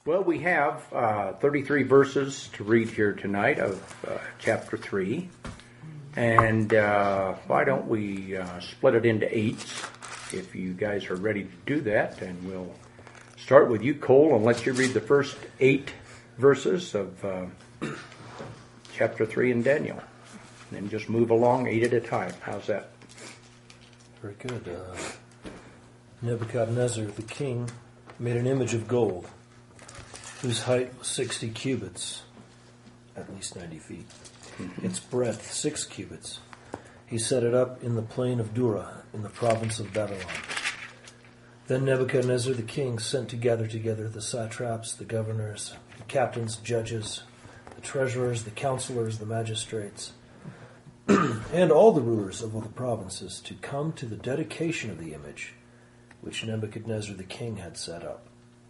Well, we have 33 verses to read here tonight of chapter 3. And why don't we split it into 8s, if you guys are ready to do that. And we'll start with you, Cole, and let you read the first 8 verses of chapter 3 in Daniel. And then just move along 8 at a time. How's that? Very good. Nebuchadnezzar the king made an image of gold, whose height was 60 cubits, at least 90 feet. Its breadth 6 cubits. He set it up in the plain of Dura, in the province of Babylon. Then Nebuchadnezzar the king sent to gather together the satraps, the governors, the captains, judges, the treasurers, the counselors, the magistrates, and all the rulers of all the provinces to come to the dedication of the image which Nebuchadnezzar the king had set up.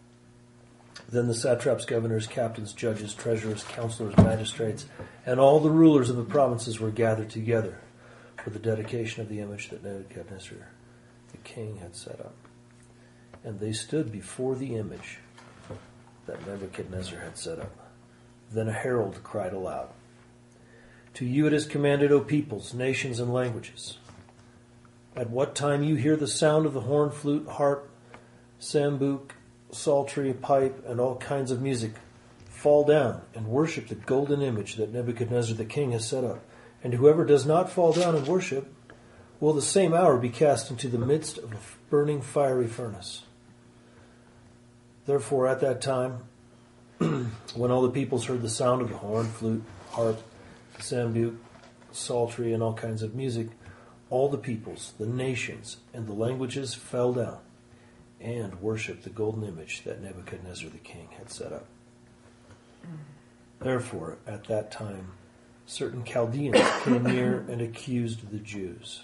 Then the satraps, governors, captains, judges, treasurers, counselors, magistrates, and all the rulers of the provinces were gathered together for the dedication of the image that Nebuchadnezzar the king had set up. And they stood before the image that Nebuchadnezzar had set up. Then a herald cried aloud, "To you it is commanded, O peoples, nations, and languages. At what time you hear the sound of the horn, flute, harp, sambuc, psaltery, pipe, and all kinds of music, fall down and worship the golden image that Nebuchadnezzar the king has set up. And whoever does not fall down and worship will the same hour be cast into the midst of a burning fiery furnace." Therefore at that time, when all the peoples heard the sound of the horn, flute, harp, sambuc, psaltery, and all kinds of music, all the peoples, the nations, and the languages fell down and worshipped the golden image that Nebuchadnezzar the king had set up. Therefore, at that time, certain Chaldeans came near and accused the Jews.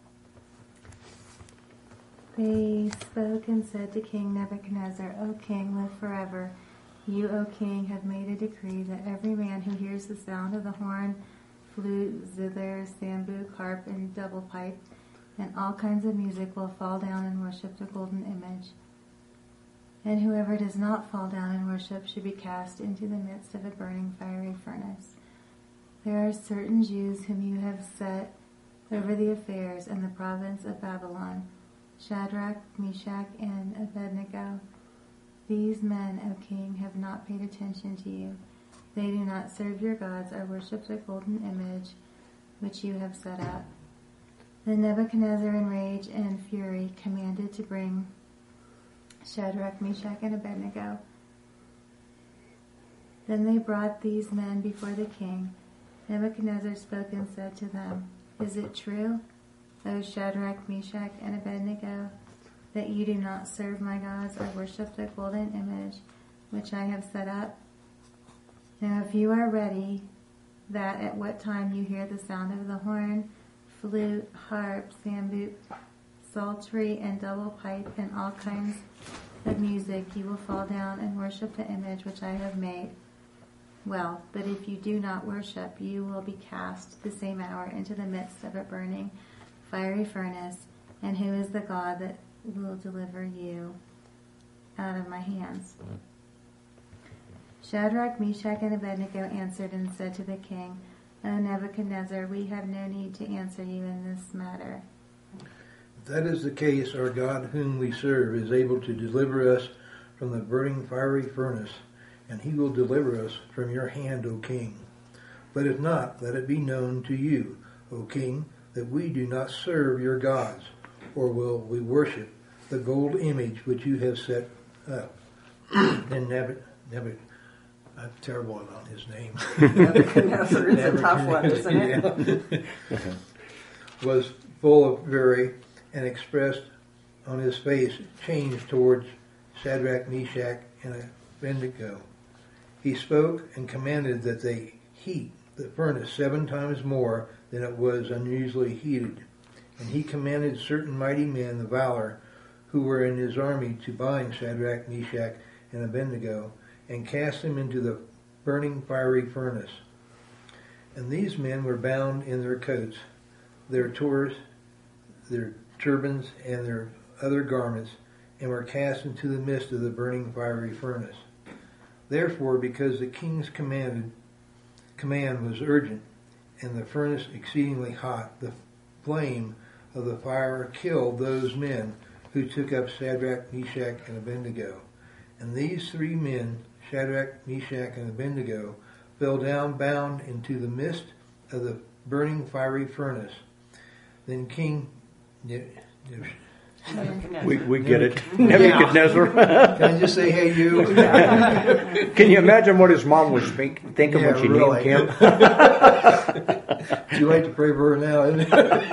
They spoke and said to King Nebuchadnezzar, "O king, live forever. You, O king, have made a decree that every man who hears the sound of the horn, flute, zither, sambuc, harp, and double pipe, and all kinds of music will fall down and worship the golden image. And whoever does not fall down and worship should be cast into the midst of a burning fiery furnace. There are certain Jews whom you have set over the affairs in the province of Babylon, Shadrach, Meshach, and Abednego. These men, O king, have not paid attention to you. They do not serve your gods or worship the golden image which you have set up." Then Nebuchadnezzar, in rage and fury, commanded to bring Shadrach, Meshach, and Abednego. Then they brought these men before the king. Nebuchadnezzar spoke and said to them, "Is it true, O Shadrach, Meshach, and Abednego, that you do not serve my gods or worship the golden image which I have set up? Now if you are ready, that at what time you hear the sound of the horn, flute, harp, sambuc, psaltery, and double pipe, and all kinds of music, you will fall down and worship the image which I have made. Well, but if you do not worship, you will be cast the same hour into the midst of a burning fiery furnace. And who is the God that will deliver you out of my hands?" Shadrach, Meshach, and Abednego answered and said to the king, "O Nebuchadnezzar, we have no need to answer you in this matter. If that is the case, our God whom we serve is able to deliver us from the burning fiery furnace, and he will deliver us from your hand, O king. But if not, let it be known to you, O king, that we do not serve your gods, or will we worship the gold image which you have set up." Then I'm terrible on his name. Nebuchadnezzar is a tough one, isn't it? Was full of fury and expressed on his face change towards Shadrach, Meshach, and Abednego. He spoke and commanded that they heat the furnace 7 times more than it was unusually heated. And he commanded certain mighty men of valor who were in his army to bind Shadrach, Meshach, and Abednego and cast them into the burning fiery furnace. And these men were bound in their coats, their tors, their turbans, and their other garments, and were cast into the midst of the burning fiery furnace. Therefore, because the king's command was urgent, and the furnace exceedingly hot, the flame of the fire killed those men who took up Shadrach, Meshach, and Abednego. And these 3 men, Shadrach, Meshach, and Abednego, fell down bound into the midst of the burning fiery furnace. Then King We get it. Nebuchadnezzar. Can I just say, hey, you? Can you imagine what his mom was thinking when she really. named him? Too late to pray for her now, isn't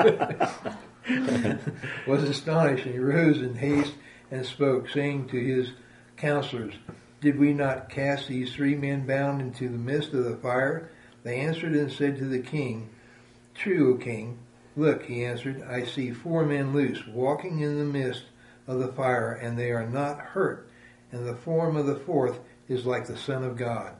it? Was astonished, and he rose in haste and spoke, saying to his counselors, Did we not cast these 3 men bound into the midst of the fire? They answered and said to the king, True, O king. Look, he answered, I see 4 men loose, walking in the midst of the fire, and they are not hurt, and the form of the 4th is like the Son of God.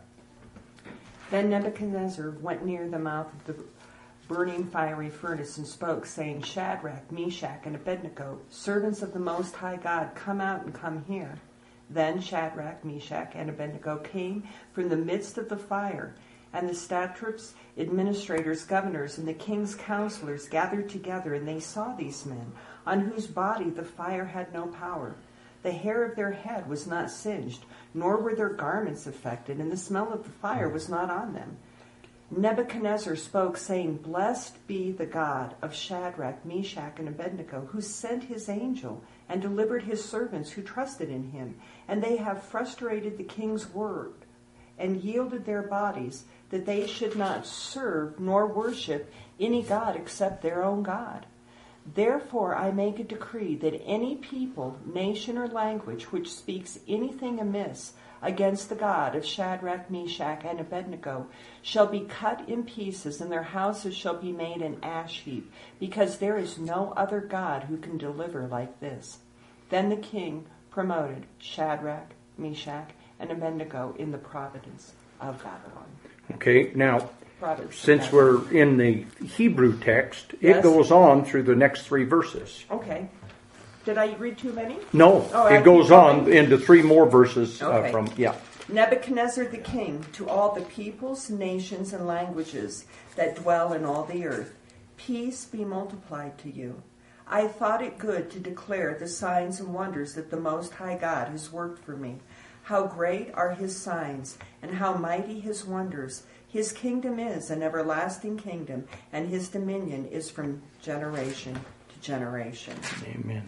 Then Nebuchadnezzar went near the mouth of the burning fiery furnace and spoke, saying, Shadrach, Meshach, and Abednego, servants of the Most High God, come out and come here. Then Shadrach, Meshach, and Abednego came from the midst of the fire, and the satraps, administrators, governors, and the king's counselors gathered together, and they saw these men, on whose body the fire had no power. The hair of their head was not singed, nor were their garments affected, and the smell of the fire was not on them. Nebuchadnezzar spoke, saying, Blessed be the God of Shadrach, Meshach, and Abednego, who sent his angel and delivered his servants who trusted in him, and they have frustrated the king's word and yielded their bodies, that they should not serve nor worship any god except their own God. Therefore I make a decree that any people, nation, or language which speaks anything amiss against the God of Shadrach, Meshach, and Abednego shall be cut in pieces, and their houses shall be made an ash heap, because there is no other God who can deliver like this. Then the king promoted Shadrach, Meshach, and Abednego in the province of Babylon. Okay, now, Province since of Babylon. we're in the Hebrew text, Yes. it goes on through the next 3 verses. Okay. Did I read too many? No, Oh, I it goes keep on going? into 3 more verses Okay. from, yeah. Nebuchadnezzar the king, to all the peoples, nations, and languages that dwell in all the earth, peace be multiplied to you. I thought it good to declare the signs and wonders that the Most High God has worked for me. How great are his signs, and how mighty his wonders. His kingdom is an everlasting kingdom, and his dominion is from generation to generation. Amen.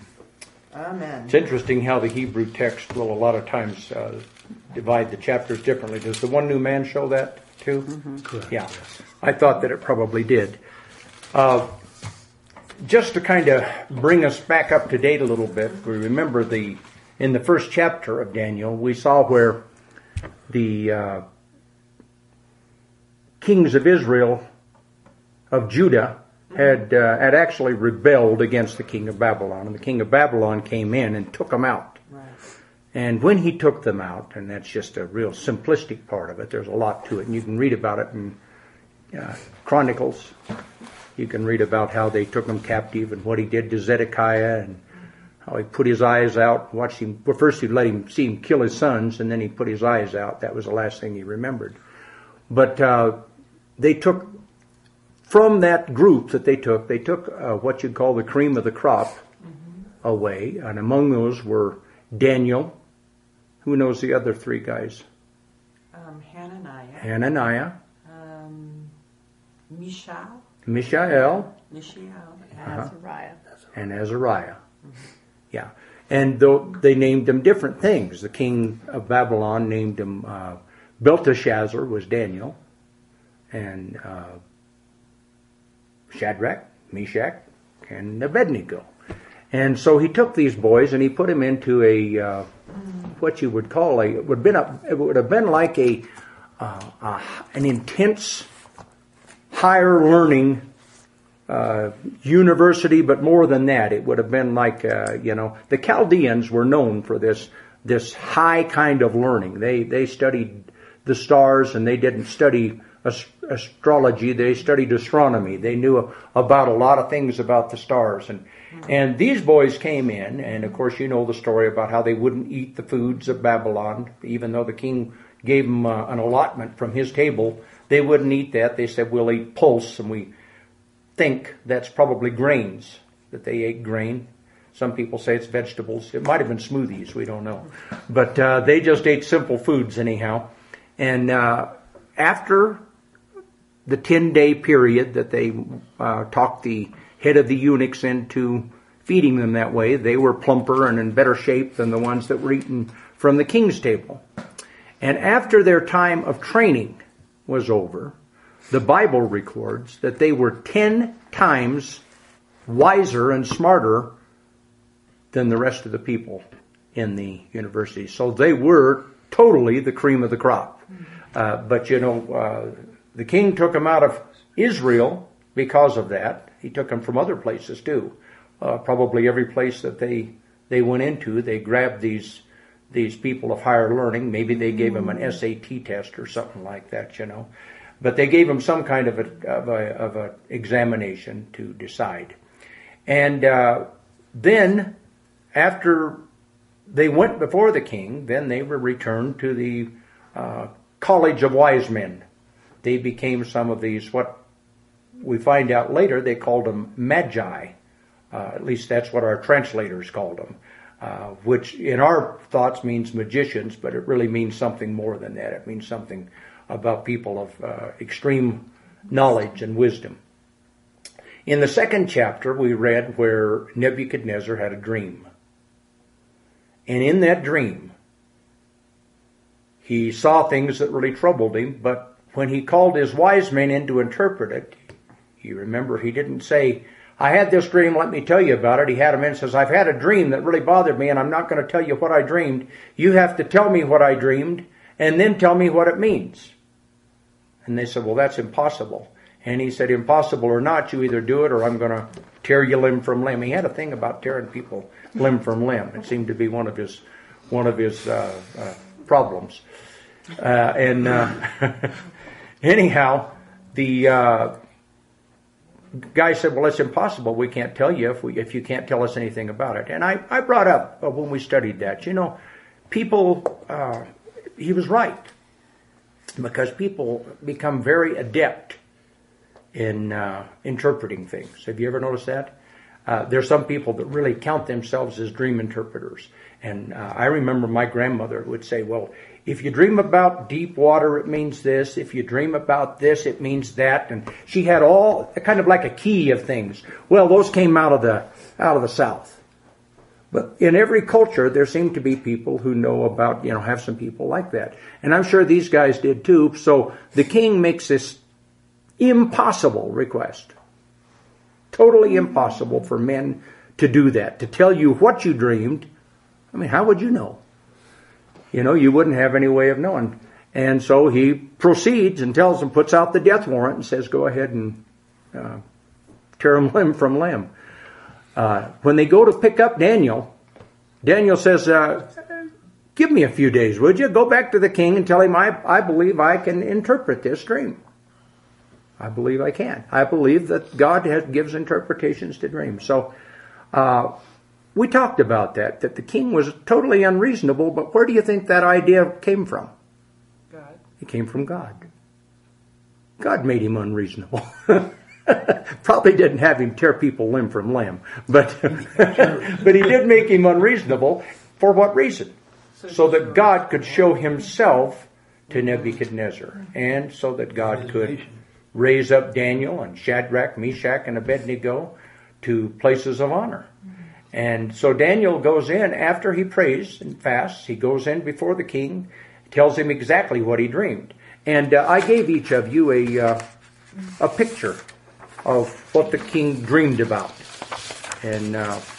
Amen. It's interesting how the Hebrew text will a lot of times divide the chapters differently. Does the One New Man show that too? Correct. Yeah. I thought that it probably did. Just to kind of bring us back up to date a little bit, we remember in the first chapter of Daniel, we saw where the kings of Israel, of Judah, had actually rebelled against the king of Babylon. And the king of Babylon came in and took them out. Right. And when he took them out, and that's just a real simplistic part of it, there's a lot to it, and you can read about it in Chronicles. You can read about how they took him captive and what he did to Zedekiah and how he put his eyes out, watched him. Well, first he let him see him kill his sons, and then he put his eyes out. That was the last thing he remembered. But they took, from that group that they took what you'd call the cream of the crop away, and among those were Daniel. Who knows the other 3 guys? Hananiah, Mishael, Mishael, Azariah. and Azariah. Yeah. And they named them different things. The king of Babylon named him Belteshazzar was Daniel, and Shadrach, Meshach, and Abednego. And so he took these boys and he put them into a what you would call it would have been like an intense higher learning university, but more than that, it would have been like the Chaldeans were known for this high kind of learning. They studied the stars, and they didn't study astrology. They studied astronomy. They knew about a lot of things about the stars, and these boys came in, and of course you know the story about how they wouldn't eat the foods of Babylon, even though the king gave them an allotment from his table, they wouldn't eat that. They said, we'll eat pulse, and we think that's probably grains, that they ate grain. Some people say it's vegetables. It might have been smoothies. We don't know. But they just ate simple foods anyhow. And after the 10-day period that they talked the head of the eunuchs into feeding them that way, they were plumper and in better shape than the ones that were eaten from the king's table. And after their time of training was over, the Bible records that they were 10 times wiser and smarter than the rest of the people in the university. So they were totally the cream of the crop. But the king took them out of Israel because of that. He took them from other places too. Probably every place that they went into, they grabbed these people of higher learning. Maybe they gave them an SAT test or something like that, But they gave them some kind of a examination to decide. And then, after they went before the king, then they were returned to the College of Wise Men. They became some of these, what we find out later, they called them magi. At least that's what our translators called them, which in our thoughts means magicians, but it really means something more than that. It means something about people of extreme knowledge and wisdom. In the second chapter, we read where Nebuchadnezzar had a dream. And in that dream, he saw things that really troubled him, but when he called his wise men in to interpret it, you remember he didn't say, I had this dream, let me tell you about it. He had them in and says, I've had a dream that really bothered me, and I'm not going to tell you what I dreamed. You have to tell me what I dreamed, and then tell me what it means. And they said, well, that's impossible. And he said, impossible or not, you either do it or I'm going to tear you limb from limb. He had a thing about tearing people limb from limb. It seemed to be one of his problems. Anyhow, the guy said, well, it's impossible. We can't tell you if you can't tell us anything about it. And I brought up when we studied that, people, he was right. Because people become very adept in interpreting things. Have you ever noticed that? There's some people that really count themselves as dream interpreters. And I remember my grandmother would say, well, if you dream about deep water, it means this. If you dream about this, it means that. And she had all kind of like a key of things. Well, those came out of the South. But in every culture, there seem to be people who know about, have some people like that. And I'm sure these guys did too. So the king makes this impossible request. Totally impossible for men to do that. To tell you what you dreamed. I mean, how would you know? You wouldn't have any way of knowing. And so he proceeds and tells them, puts out the death warrant and says, go ahead and tear him limb from limb. When they go to pick up Daniel says, give me a few days, would you? Go back to the king and tell him, I believe I can interpret this dream. I believe I can. I believe that God gives interpretations to dreams. So we talked about that the king was totally unreasonable, but where do you think that idea came from? God. It came from God. God made him unreasonable. Probably didn't have him tear people limb from limb, but but he did make him unreasonable. For what reason? So that God could show himself to Nebuchadnezzar, and so that God could raise up Daniel and Shadrach, Meshach, and Abednego to places of honor. And so Daniel goes in after he prays and fasts. He goes in before the king, tells him exactly what he dreamed. And I gave each of you a picture of what the king dreamed about. And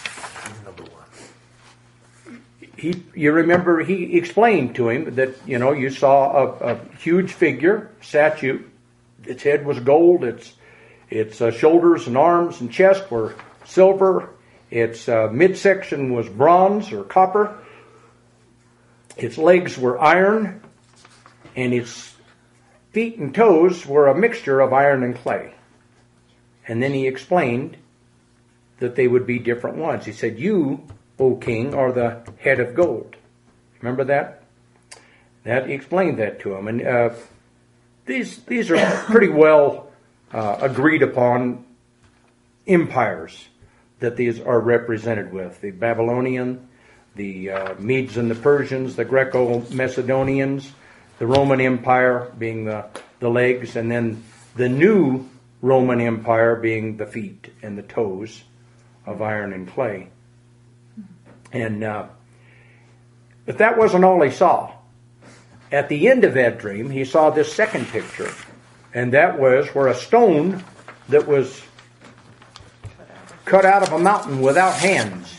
you remember he explained to him that, you saw a huge figure, statue. Its head was gold. Its shoulders and arms and chest were silver. Its midsection was bronze or copper. Its legs were iron. And its feet and toes were a mixture of iron and clay. And then he explained that they would be different ones. He said, you, O king, are the head of gold. Remember that? That explained that to him, and these are pretty well agreed upon empires that these are represented with: the Babylonian, the Medes and the Persians, the Greco-Macedonians, the Roman Empire being the legs, and then the new Roman Empire being the feet and the toes of iron and clay. And but that wasn't all he saw. At the end of that dream, he saw this second picture, and that was where a stone that was cut out of a mountain without hands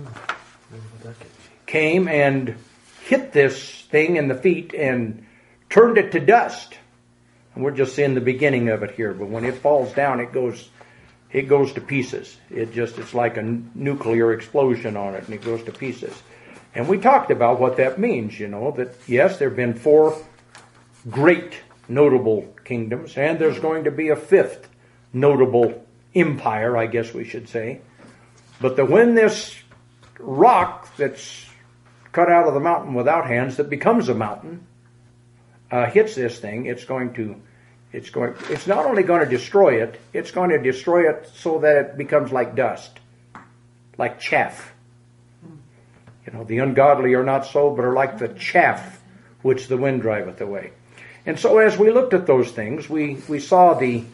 came and hit this thing in the feet and turned it to dust. And we're just seeing the beginning of it here, but when it falls down, it goes to pieces. It's like a nuclear explosion on it, and it goes to pieces. And we talked about what that means, that yes, there have been 4 great notable kingdoms, and there's going to be a 5th notable empire, I guess we should say. But when this rock that's cut out of the mountain without hands, that becomes a mountain, hits this thing, it's not only going to destroy it, it's going to destroy it so that it becomes like dust, like chaff. The ungodly are not so, but are like the chaff which the wind driveth away. And so as we looked at those things, we saw the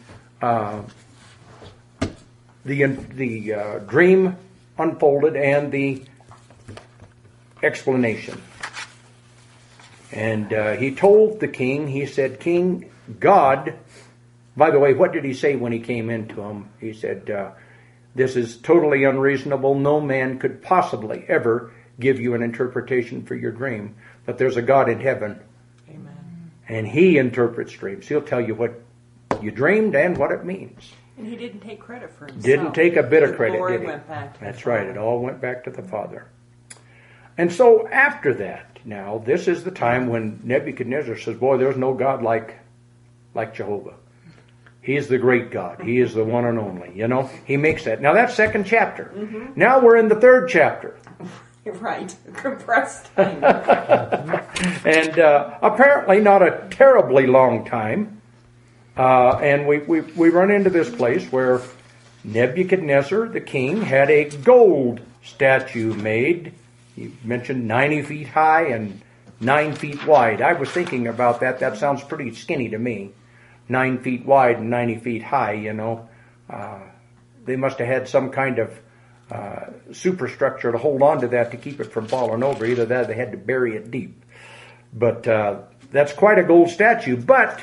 dream unfolded and the explanation. And he told the king, he said, "King, God," by the way, what did he say when he came into him? He said, "This is totally unreasonable. No man could possibly ever give you an interpretation for your dream. But there's a God in heaven. Amen. And he interprets dreams. He'll tell you what you dreamed and what it means." And he didn't take credit for himself. Didn't take a bit of credit, glory did he? Went back to That's the right. Father. It all went back to the Father. And so after that, now, this is the time when Nebuchadnezzar says, boy, there's no God like Jehovah. He is the great God. He is the one and only. He makes that. Now, that's 2nd chapter. Mm-hmm. Now we're in the 3rd chapter. Right. Compressed time. And apparently not a terribly long time. And we run into this place where Nebuchadnezzar, the king, had a gold statue made. He mentioned 90 feet high and 9 feet wide. I was thinking about that. That sounds pretty skinny to me. 9 feet wide and 90 feet high, They must have had some kind of superstructure to hold on to that to keep it from falling over. Either that or they had to bury it deep. But that's quite a gold statue. But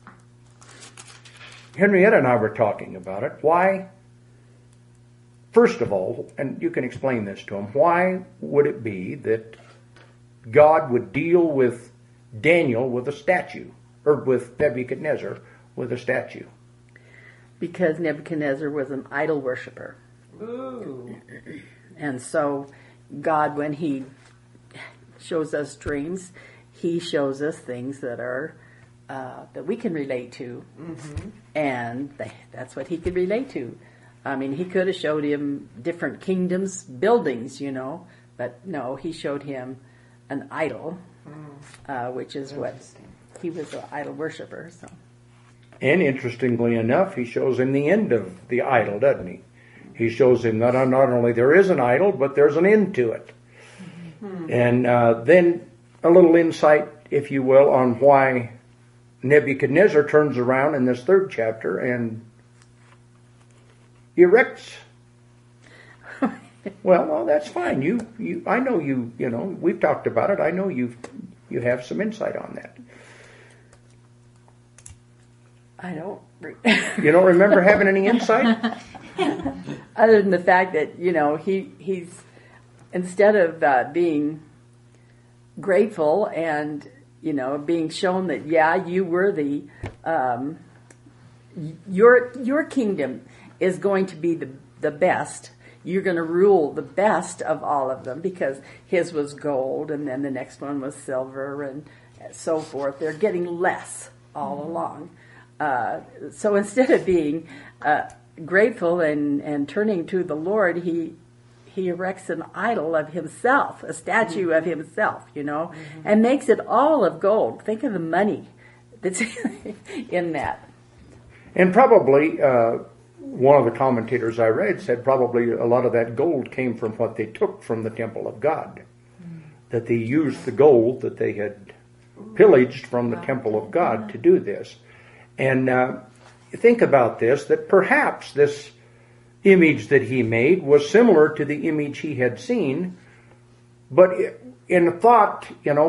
Henrietta and I were talking about it. Why? First of all, and you can explain this to him, why would it be that God would deal with Daniel with a statue, or with Nebuchadnezzar with a statue? Because Nebuchadnezzar was an idol worshiper. Ooh. And so God, when he shows us dreams, he shows us things that are that we can relate to. Mm-hmm. And that's what he could relate to. I mean, he could have showed him different kingdoms, buildings, but no, he showed him an idol, which is what he was, an idol worshiper. So. And interestingly enough, he shows him the end of the idol, doesn't he? He shows him that not only there is an idol, but there's an end to it. Mm-hmm. And then a little insight, if you will, on why Nebuchadnezzar turns around in this 3rd chapter and erects. Well, no, that's fine. I know we've talked about it. I know you have some insight on that. I don't. You don't remember having any insight? Other than the fact that, he's, instead of being grateful and, being shown that, yeah, you were your kingdom is going to be the best. You're going to rule the best of all of them, because his was gold and then the next one was silver and so forth. They're getting less all along. So instead of being grateful and turning to the Lord, he he erects an idol of himself, a statue of himself, and makes it all of gold. Think of the money that's in that. And probably, one of the commentators I read said probably a lot of that gold came from what they took from the temple of God. That they used the gold that they had pillaged from the temple of God to do this. And think about this, that perhaps this image that he made was similar to the image he had seen, but in thought,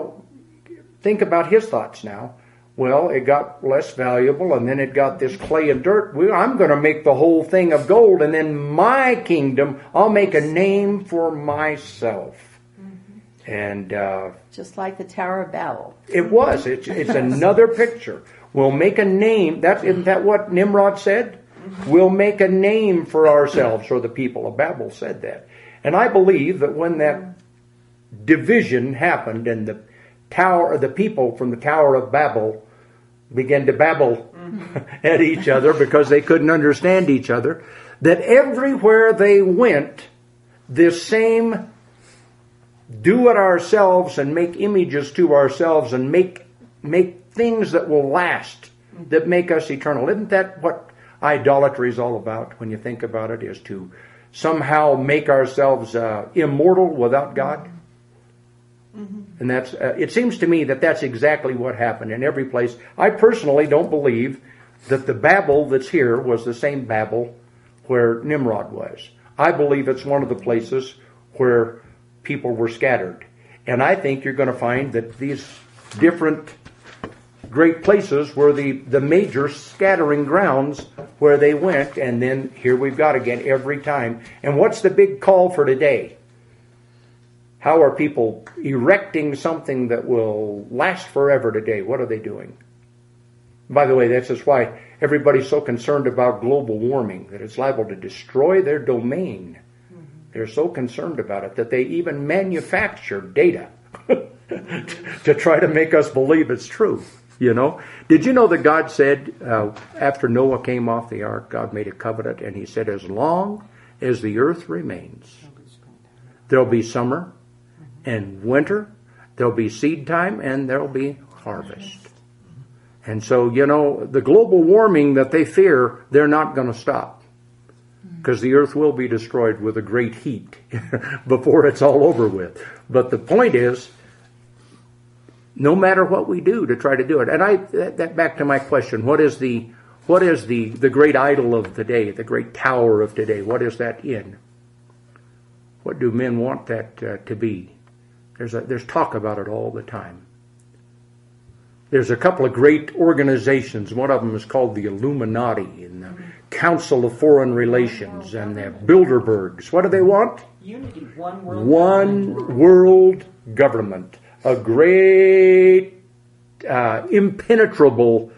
think about his thoughts now. Well, it got less valuable, and then it got this clay and dirt. I'm going to make the whole thing of gold, and then my kingdom, I'll make a name for myself. And just like the Tower of Babel. It was. It's another picture. We'll make a name. Isn't that what Nimrod said? We'll make a name for ourselves, or the people of Babel said that. And I believe that when that division happened and the people from the Tower of Babel began to babble at each other because they couldn't understand each other, that everywhere they went, this same do it ourselves and make images to ourselves and make things that will last, that make us eternal. Isn't that what idolatry is all about, when you think about it, is to somehow make ourselves immortal without God? And that's it seems to me that that's exactly what happened in every place. I personally don't believe that the Babel that's here was the same Babel where Nimrod was. I believe it's one of the places where people were scattered. And I think you're going to find that these different great places were the major scattering grounds where they went. And then here we've got again every time. And what's the big call for today? How are people erecting something that will last forever today? What are they doing? By the way, that's just why everybody's so concerned about global warming, that it's liable to destroy their domain. They're so concerned about it that they even manufacture data to try to make us believe it's true. Did you know that God said, after Noah came off the ark, God made a covenant, and he said, as long as the earth remains, there'll be summer and winter, there'll be seed time, and there'll be harvest. And so, the global warming that they fear, they're not going to stop, because the earth will be destroyed with a great heat before it's all over with. But the point is, no matter what we do to try to do it, and that back to my question: what is the great idol of today, the great tower of today? What is that in? What do men want that to be? There's talk about it all the time. There's a couple of great organizations. One of them is called the Illuminati and the Council of Foreign Relations and the Bilderbergs. What do they want? Unity, one world government. A great, impenetrable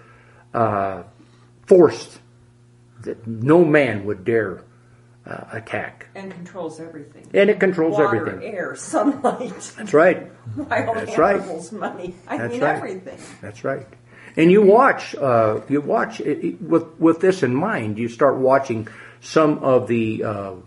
force that no man would dare attack. And controls everything. And it controls Water, everything. Air, sunlight. That's right. Wild That's animals, right. money. That's right. Everything. That's right. And you watch it, with this in mind. You start watching some of the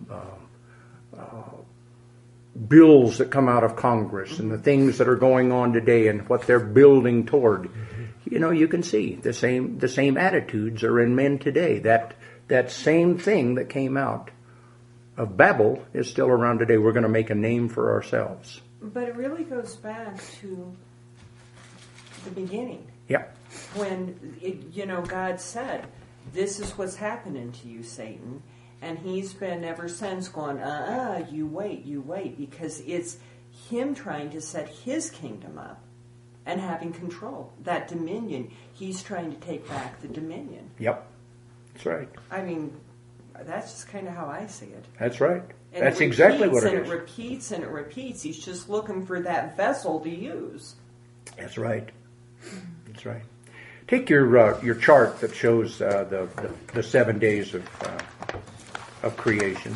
bills that come out of Congress and the things that are going on today and what they're building toward. You can see the same attitudes are in men today. That same thing that came out of Babel is still around today. We're going to make a name for ourselves. But it really goes back to the beginning. Yeah. When, God said, this is what's happening to you, Satan. And he's been ever since going, you wait, because it's him trying to set his kingdom up and having control. That dominion, he's trying to take back the dominion. Yep. That's right. That's just kind of how I see it. That's right. And That's exactly what it is. And it repeats and it repeats. He's just looking for that vessel to use. That's right. That's right. Take your chart that shows the 7 days of creation,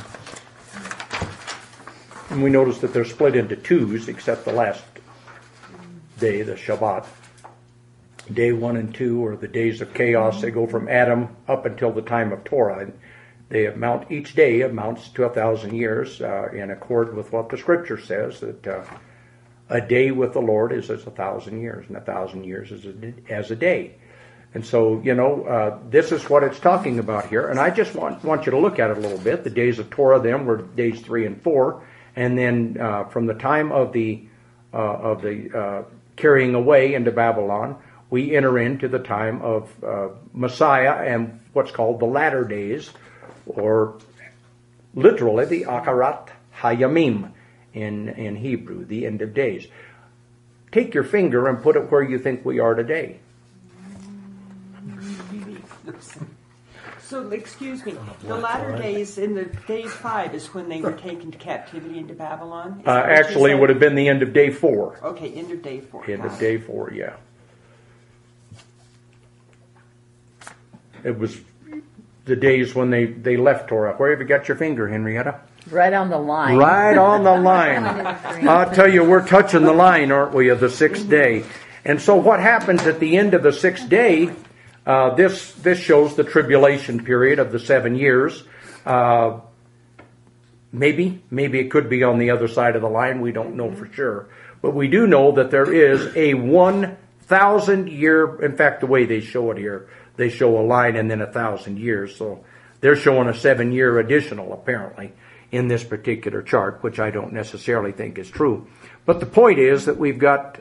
and we notice that they're split into twos, except the last day, the Shabbat. Day 1 and 2 are the days of chaos. They go from Adam up until the time of Torah. And Each day amounts to 1,000 years, in accord with what the Scripture says, that a day with the Lord is as 1,000 years, and 1,000 years is as a day. And so, this is what it's talking about here. And I just want you to look at it a little bit. The days of Torah then were days 3 and 4. And then from the time of the carrying away into Babylon, we enter into the time of Messiah and what's called the latter days, or literally the Akarat Hayamim in Hebrew, the end of days. Take your finger and put it where you think we are today. So, excuse me, the latter days in the day 5 is when they were taken to captivity into Babylon? Actually, it would have been the end of day 4. Okay, end of day 4. End of day 4, yeah. It was the days when they left Torah. Where have you got your finger, Henrietta? Right on the line. Right on the line. I'll tell you, we're touching the line, aren't we, of the 6th day. And so what happens at the end of the 6th day, this shows the tribulation period of the 7 years. Maybe it could be on the other side of the line. We don't know for sure. But we do know that there is a 1,000 year, in fact, the way they show it here, they show a line and then 1,000 years. So they're showing a 7-year additional, apparently, in this particular chart, which I don't necessarily think is true. But the point is that we've got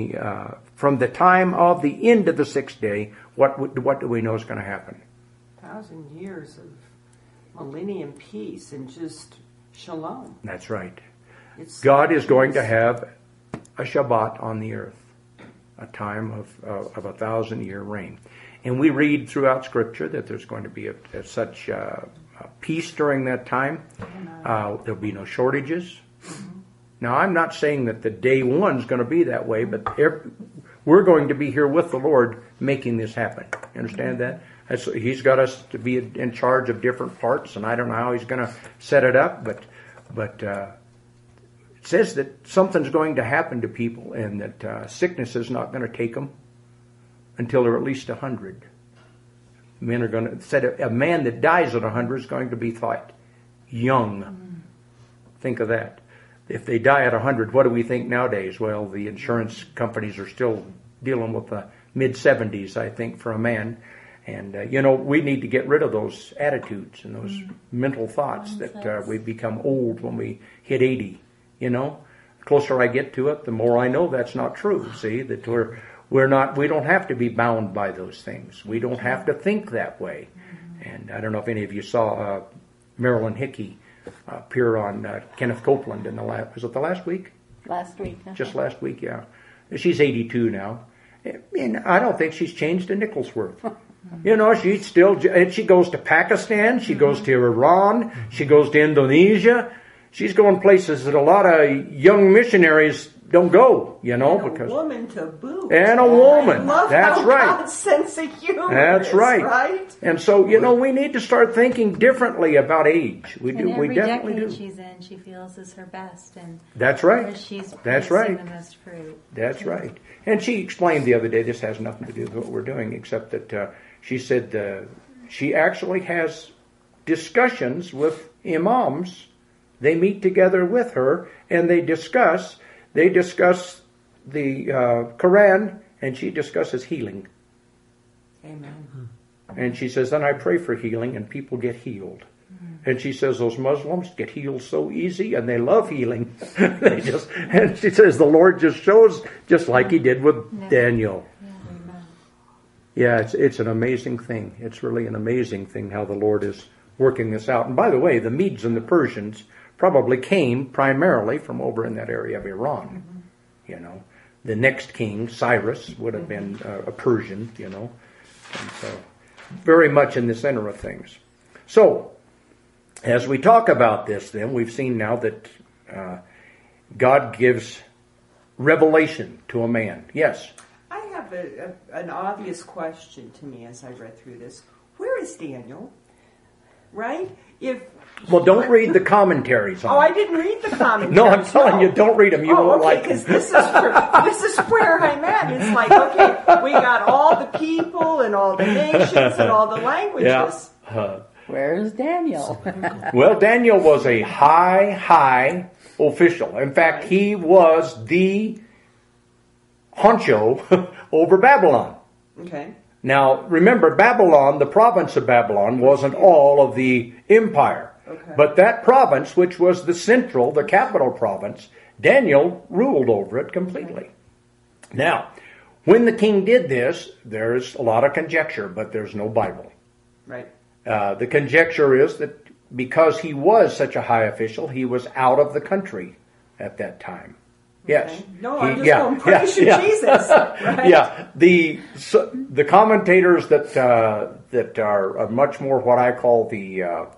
from the time of the end of the 6th day, what do we know is going to happen? 1,000 years of millennium peace and just shalom. That's right. God is going to have a Shabbat on the earth, a time of 1,000-year reign. And we read throughout Scripture that there's going to be such peace during that time. There'll be no shortages. Now, I'm not saying that the day one's going to be that way, but we're going to be here with the Lord making this happen. You understand that? He's got us to be in charge of different parts, and I don't know how he's going to set it up, but it says that something's going to happen to people, and that sickness is not going to take them until they're at least 100. Men are going to say a man that dies at 100 is going to be thought young. Think of that. If they die at 100, what do we think nowadays? Well, the insurance companies are still dealing with the mid-70s, I think, for a man. And, we need to get rid of those attitudes and those mental thoughts that we become old when we hit 80. The closer I get to it, the more I know that's not true. See, that we don't have to be bound by those things. We don't have to think that way. And I don't know if any of you saw Marilyn Hickey appear on Kenneth Copeland was it the last week? Last week. Just last week, yeah. She's 82 now. And I don't think she's changed a nickel's worth. She's still, and she goes to Pakistan, she goes to Iran, she goes to Indonesia. She's going places that a lot of young missionaries don't go, because a woman to boot. And a woman. I love That's how right. God's sense of humor That's is, right. And so, we need to start thinking differently about age. We do. Every We definitely decade do. she's in, she feels is her best, and That's right. where she's That's producing right. the most fruit. That's right. And she explained the other day, this has nothing to do with what we're doing, except that she said she actually has discussions with imams. They meet together with her and they discuss the Quran, and she discusses healing. Amen. And she says, then I pray for healing and people get healed. And she says those Muslims get healed so easy and they love healing. And she says the Lord just shows, just like he did with Daniel. Yeah, it's an amazing thing. It's really an amazing thing how the Lord is working this out. And by the way, the Medes and the Persians probably came primarily from over in that area of Iran. The next king, Cyrus, would have been a Persian, and so very much in the center of things. So, as we talk about this, then, we've seen now that God gives revelation to a man. Yes? I have an obvious question to me as I read through this. Where is Daniel? Right? Well, don't read the commentaries on it. I didn't read the commentaries. No, I'm telling you, don't read them. You won't like them. Because this is where I'm at. It's like, okay, we got all the people and all the nations and all the languages. Yeah. Where's Daniel? Well, Daniel was a high official. In fact, he was the honcho over Babylon. Okay. Now, remember, Babylon, the province of Babylon, wasn't all of the empire. Okay. But that province, which was the capital province, Daniel ruled over it completely. Now, when the king did this, there's a lot of conjecture, but there's no Bible. Right. The conjecture is that because he was such a high official, he was out of the country at that time. Yes. Okay. No, I'm just going, praise you, Jesus. Right? Yeah. The commentators that are much more what I call the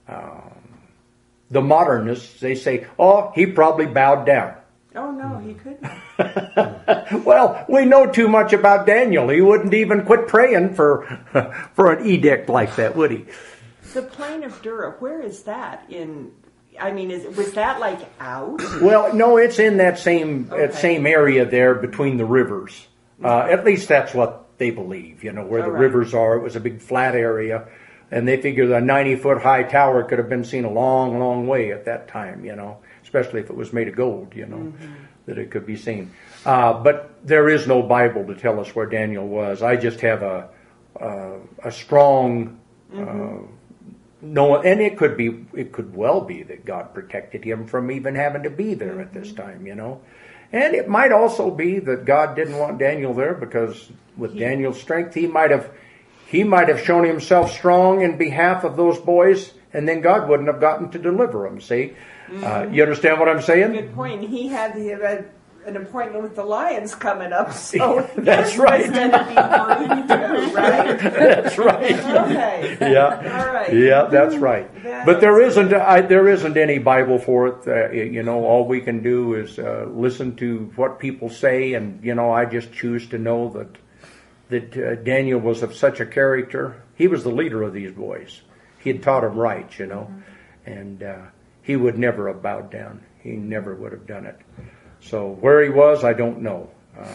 modernists, they say, oh, he probably bowed down. Oh, no, he couldn't. Well, we know too much about Daniel. He wouldn't even quit praying for an edict like that, would he? The plain of Dura, where is that in? I mean, was that like out? Well, no, it's in that same area there between the rivers. At least that's what they believe. Where the rivers are. It was a big flat area, and they figure the 90-foot high tower could have been seen a long, long way at that time. Especially if it was made of gold. That it could be seen. But there is no Bible to tell us where Daniel was. I just have a strong no, and it could well be that God protected him from even having to be there at this time. And it might also be that God didn't want Daniel there because with Daniel's strength, he might have shown himself strong in behalf of those boys, and then God wouldn't have gotten to deliver them. See, you understand what I'm saying? Good point. He had an appointment with the Lions coming up, so that's right. He's going to be worried too, right? That's right. Okay. Yeah. All right. Yeah, that's right. But there isn't any Bible for it. All we can do is listen to what people say, and I just choose to know that Daniel was of such a character. He was the leader of these boys. He had taught them right, and he would never have bowed down. He never would have done it. So where he was, I don't know.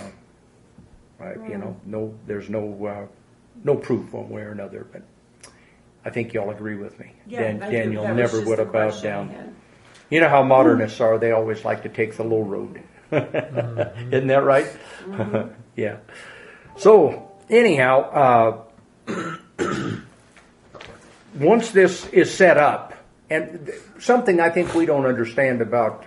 There's no proof one way or another. But I think y'all agree with me. Yeah, Daniel never would have bowed down. You know how modernists are; they always like to take the low road. Isn't that right? Mm-hmm. Yeah. So anyhow, once this is set up, and something I think we don't understand about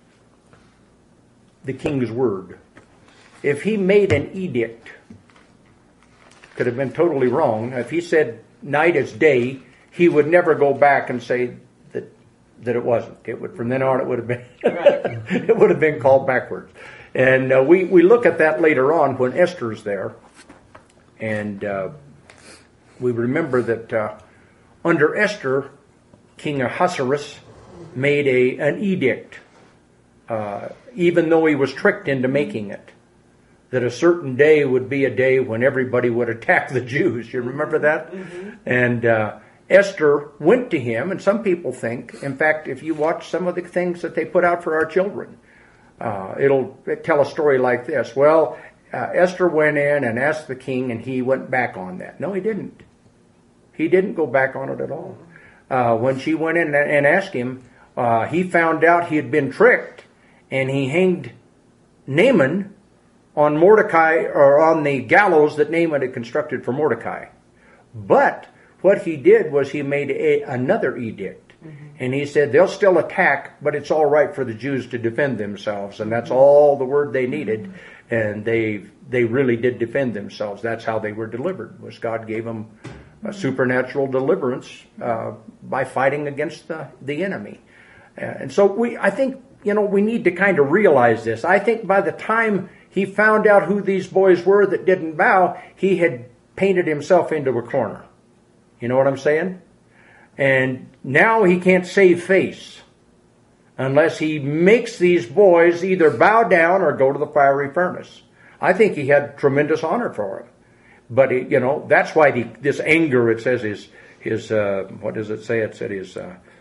the king's word. If he made an edict, could have been totally wrong. If he said night is day, he would never go back and say that it wasn't. It would, from then on, it would have been it would have been called backwards. And we look at that later on when Esther's there, and we remember that under Esther, King Ahasuerus made an edict. Even though he was tricked into making it, that a certain day would be a day when everybody would attack the Jews. You remember that? Mm-hmm. And Esther went to him, and some people think, in fact, if you watch some of the things that they put out for our children, it'll tell a story like this. Well, Esther went in and asked the king, and he went back on that. No, he didn't. He didn't go back on it at all. When she went in and asked him, he found out he had been tricked, and he hanged Naaman on Mordecai, or on the gallows that Naaman had constructed for Mordecai. But what he did was he made another edict. Mm-hmm. And he said they'll still attack, but it's all right for the Jews to defend themselves. And that's all the word they needed. And they really did defend themselves. That's how they were delivered, was God gave them a supernatural deliverance by fighting against the enemy. And so I think, we need to kind of realize this. I think by the time he found out who these boys were that didn't bow, he had painted himself into a corner. You know what I'm saying? And now he can't save face unless he makes these boys either bow down or go to the fiery furnace. I think he had tremendous honor for him. But, that's why this anger, it says, his what does it say? It said his...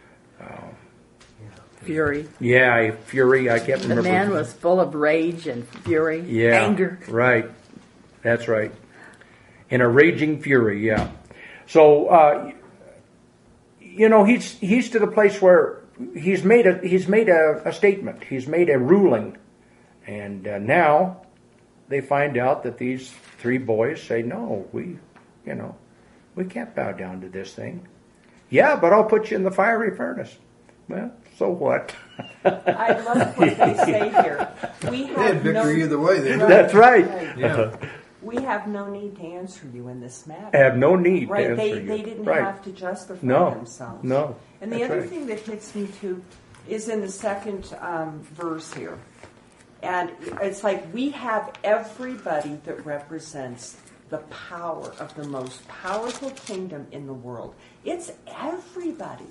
Fury. Yeah, fury. I can't remember. The man was full of rage and fury, anger. Right. That's right. In a raging fury, yeah. So he's to the place where he's made a statement. He's made a ruling, and now they find out that these 3 boys say, "No, we can't bow down to this thing." "Yeah, but I'll put you in the fiery furnace." Well, so what? I love what they say here. We They had have victory either way. They That's right. Yeah. We have no need to answer you in this matter. I have no need Right? to answer They you. didn't Right. have to justify No. themselves. No. And the That's other right. thing that hits me too is in the second verse here. And it's like we have everybody that represents the power of the most powerful kingdom in the world. It's everybody.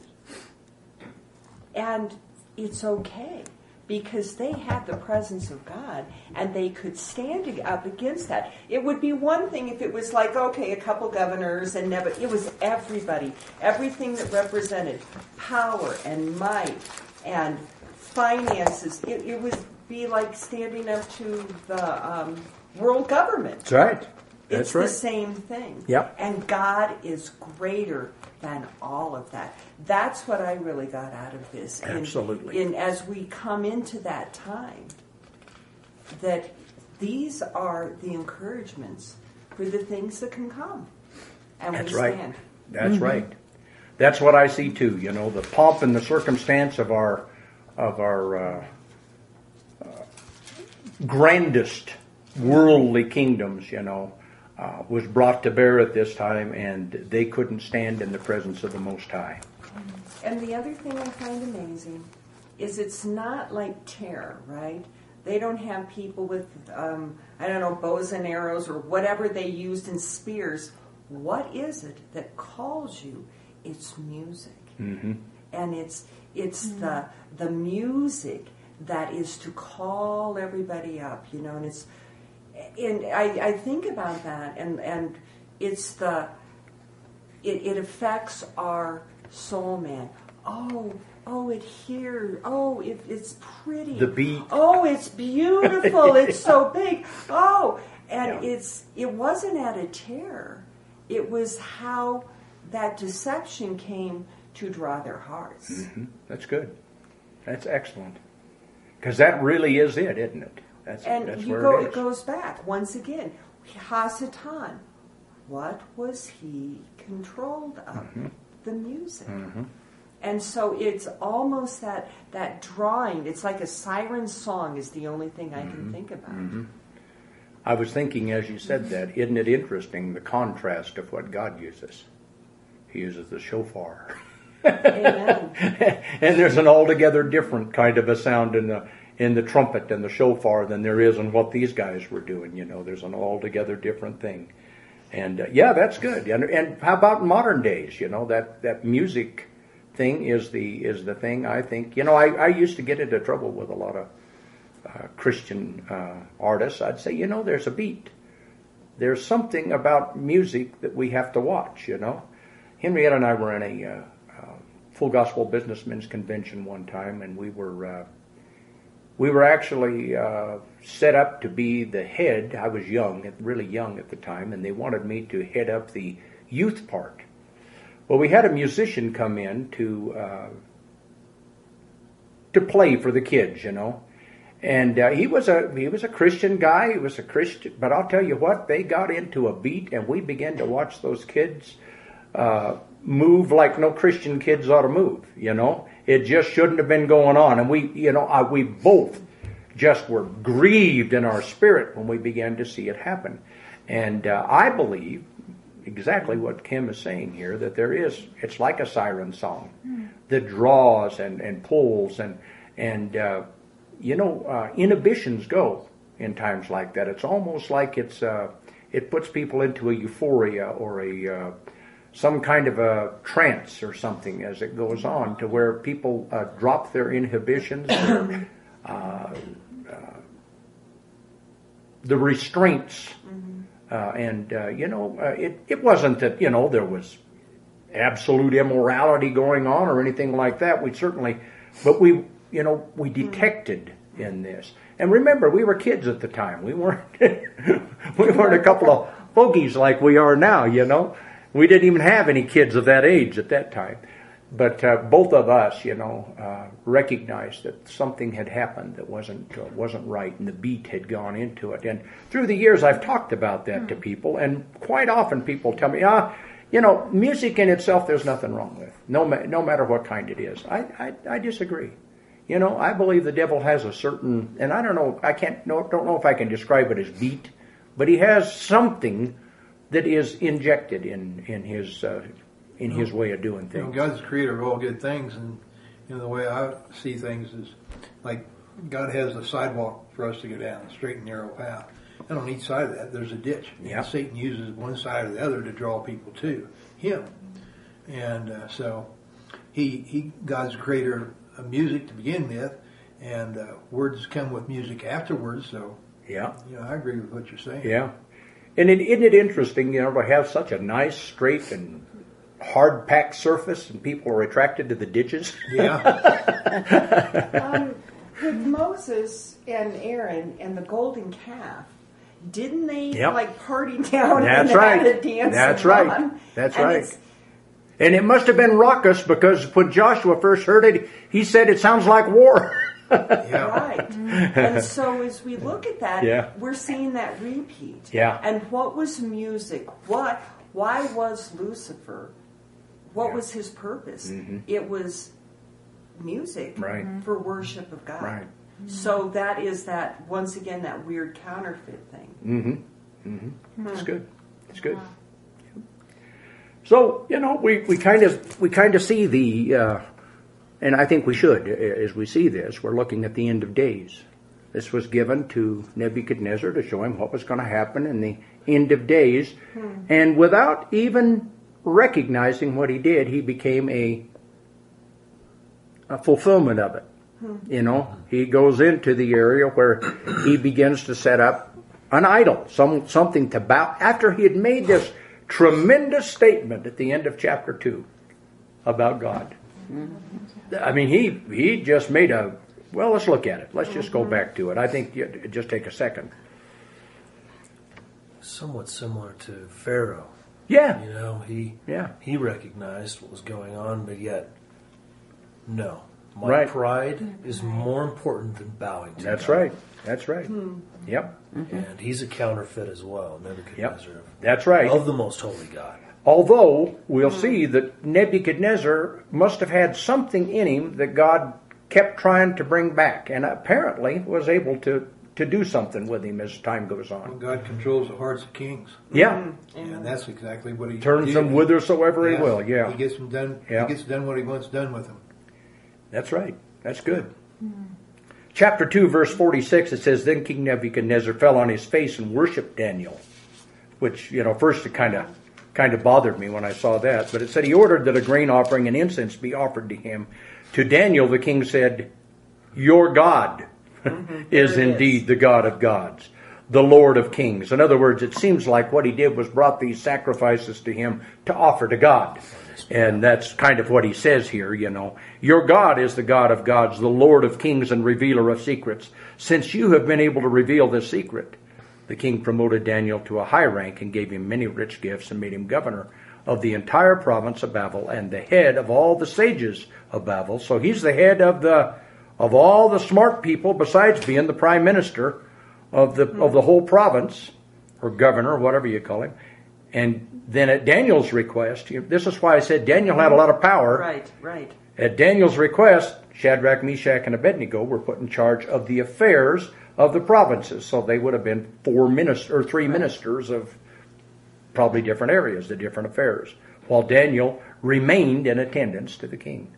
And it's okay because they had the presence of God and they could stand up against that. It would be one thing if it was like, okay, a couple governors and never, it was everybody. Everything that represented power and might and finances. It would be like standing up to the world government. That's right. It's That's right. the same thing. Yep. And God is greater than all of that. That's what I really got out of this. Absolutely. And as we come into that time, that these are the encouragements for the things that can come. And That's we right. stand. That's right. That's what I see too. The pomp and the circumstance of our grandest worldly kingdoms, was brought to bear at this time, and they couldn't stand in the presence of the Most High. And the other thing I find amazing is it's not like terror, right? They don't have people with, bows and arrows or whatever they used in spears. What is it that calls you? It's music. Mm-hmm. And it's the music that is to call everybody up, and it's, and I think about that, and it's it affects our soul, man. Oh, it hears. Oh, it's pretty. The beat. Oh, it's beautiful. It's so big. Oh, and Yeah. it wasn't out of terror. It was how that deception came to draw their hearts. Mm-hmm. That's good. That's excellent. Because that really is it, isn't it? That's where it is. It goes back once again. Hasatan. What was he controlled of? Mm-hmm. The music. Mm-hmm. And so it's almost that drawing. It's like a siren song is the only thing I can think about. Mm-hmm. I was thinking as you said that, isn't it interesting, the contrast of what God uses? He uses the shofar. Amen. And there's an altogether different kind of a sound in the trumpet and the shofar than there is in what these guys were doing. There's an altogether different thing. And that's good. And how about modern days? That music thing is the thing. I think. I used to get into trouble with a lot of Christian artists. I'd say, there's a beat. There's something about music that we have to watch. Henrietta and I were in a Full Gospel Businessmen's Convention one time, and we were actually set up to be the head. I was really young at the time, and they wanted me to head up the youth part. Well, we had a musician come in to play for the kids, and he was a Christian guy. He was a Christian, but I'll tell you what, they got into a beat, and we began to watch those kids move like no Christian kids ought to move. It just shouldn't have been going on, and we both just were grieved in our spirit when we began to see it happen. And I believe exactly what Kim is saying here, that it's like a siren song that draws and pulls and inhibitions go in times like that. It's almost like it puts people into a euphoria or some kind of a trance or something as it goes on, to where people drop their inhibitions, the restraints, it wasn't that there was absolute immorality going on or anything like that. But we detected in this. And remember, we were kids at the time. We weren't a couple of fogies like we are now. We didn't even have any kids of that age at that time. But both of us, recognized that something had happened that wasn't right, and the beat had gone into it. And through the years, I've talked about that to people, and quite often people tell me, music in itself, there's nothing wrong with, no matter what kind it is. I disagree. I believe the devil has a certain, and I don't know if I can describe it as beat, but he has something that is injected in his way of doing things. God's the creator of all good things, and the way I see things is like God has a sidewalk for us to go down, a straight and narrow path. And on each side of that, there's a ditch. Yeah. And Satan uses one side or the other to draw people to him. And so God's the creator of music to begin with, and words come with music afterwards. So yeah, I agree with what you're saying. Yeah, and isn't it interesting, to have such a nice, straight, and hard-packed surface, and people are attracted to the ditches? Yeah. With Moses and Aaron and the golden calf, didn't they party down That's and right. had a dance? That's and right. run? That's And right. it's- And it must have been raucous, because when Joshua first heard it, he said it sounds like war. Yeah. Right. And so as we look at that, Yeah. we're seeing that repeat. Yeah. And what was music? Why was Lucifer? What was his purpose? Mm-hmm. It was music Right. for worship of God. Right. So that is that, once again, that weird counterfeit thing. Mm-hmm. Mm-hmm. It's good. It's good. So, we kind of see the, and I think we should, as we see this, we're looking at the end of days. This was given to Nebuchadnezzar to show him what was going to happen in the end of days. And without even recognizing what he did, he became a fulfillment of it. He goes into the area where he begins to set up an idol, something to bow, after he had made this tremendous statement at the end of chapter 2 about God. I mean, he just made let's look at it. Let's just go back to it. I think just take a second. Somewhat similar to Pharaoh. Yeah. He recognized what was going on, but yet, no. My Right. pride is more important than bowing to That's God. right. That's right. Yep. And he's a counterfeit as well, Yep. Nebuchadnezzar. That's right. Of the most holy God. Although we'll see that Nebuchadnezzar must have had something in him that God kept trying to bring back, and apparently was able to do something with him as time goes on. God controls the hearts of kings. Yeah. And that's exactly what he Turns did. them whithersoever he will. Yeah. He gets them done. Yeah. He gets done what he wants done with them. That's right. That's good. Chapter 2, verse 46, it says, Then King Nebuchadnezzar fell on his face and worshipped Daniel, which, first it kind of bothered me when I saw that. But it said he ordered that a grain offering and incense be offered to him. To Daniel, the king said, Your God is indeed the God of gods, the Lord of kings. In other words, it seems like what he did was brought these sacrifices to him to offer to God. And that's kind of what he says here, Your God is the God of gods, the Lord of kings and revealer of secrets. Since you have been able to reveal this secret, the king promoted Daniel to a high rank and gave him many rich gifts and made him governor of the entire province of Babel and the head of all the sages of Babel. So he's the head of all the smart people, besides being the prime minister of the whole province, or governor, whatever you call him. And then at Daniel's request, this is why I said Daniel had a lot of power. Right. At Daniel's request, Shadrach, Meshach, and Abednego were put in charge of the affairs of the provinces. So they would have been three ministers of probably different areas, the different affairs, while Daniel remained in attendance to the king.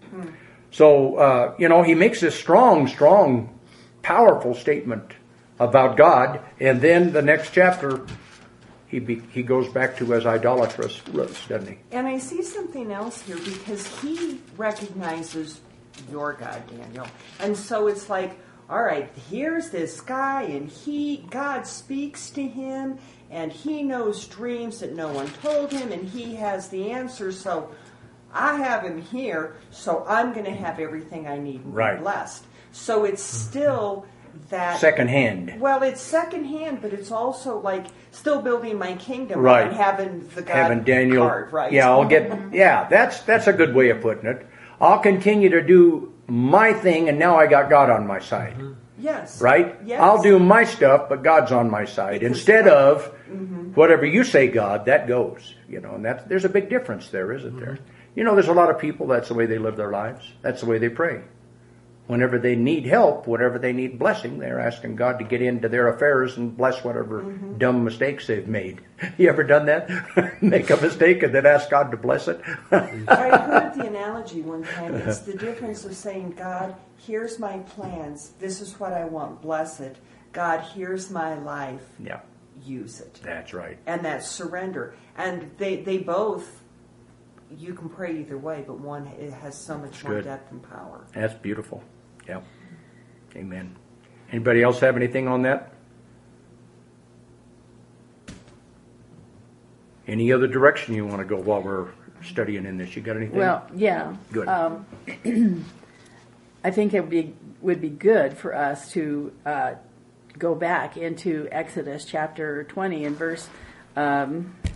So, he makes this strong, powerful statement about God, and then the next chapter, he goes back to his idolatrous roots, doesn't he? And I see something else here, because he recognizes your God, Daniel. And so it's like, all right, here's this guy, and God speaks to him, and he knows dreams that no one told him, and he has the answers. So I have him here, so I'm going to have everything I need and Right. be blessed. So it's still that Secondhand. Well, it's secondhand, but it's also like still building my kingdom Right. and having the God Having Daniel. card, right? Yeah, that's a good way of putting it. I'll continue to do my thing, and now I got God on my side. Yes. Right? Yes. I'll do my stuff, but God's on my side. Instead of whatever you say, God, that goes. And there's a big difference there, isn't there? There's a lot of people, that's the way they live their lives. That's the way they pray. Whenever they need help, whenever they need blessing, they're asking God to get into their affairs and bless whatever dumb mistakes they've made. You ever done that? Make a mistake and then ask God to bless it? I heard the analogy one time. It's the difference of saying, God, here's my plans. This is what I want. Bless it. God, here's my life. Yeah. Use it. That's right. And that's surrender. And they both, you can pray either way, but one it has so much more good. depth and power. That's beautiful. Yeah. Amen. Anybody else have anything on that? Any other direction you want to go while we're studying in this? You got anything? Well, yeah. Good. I think it would be good for us to go back into Exodus chapter 20 and verse, at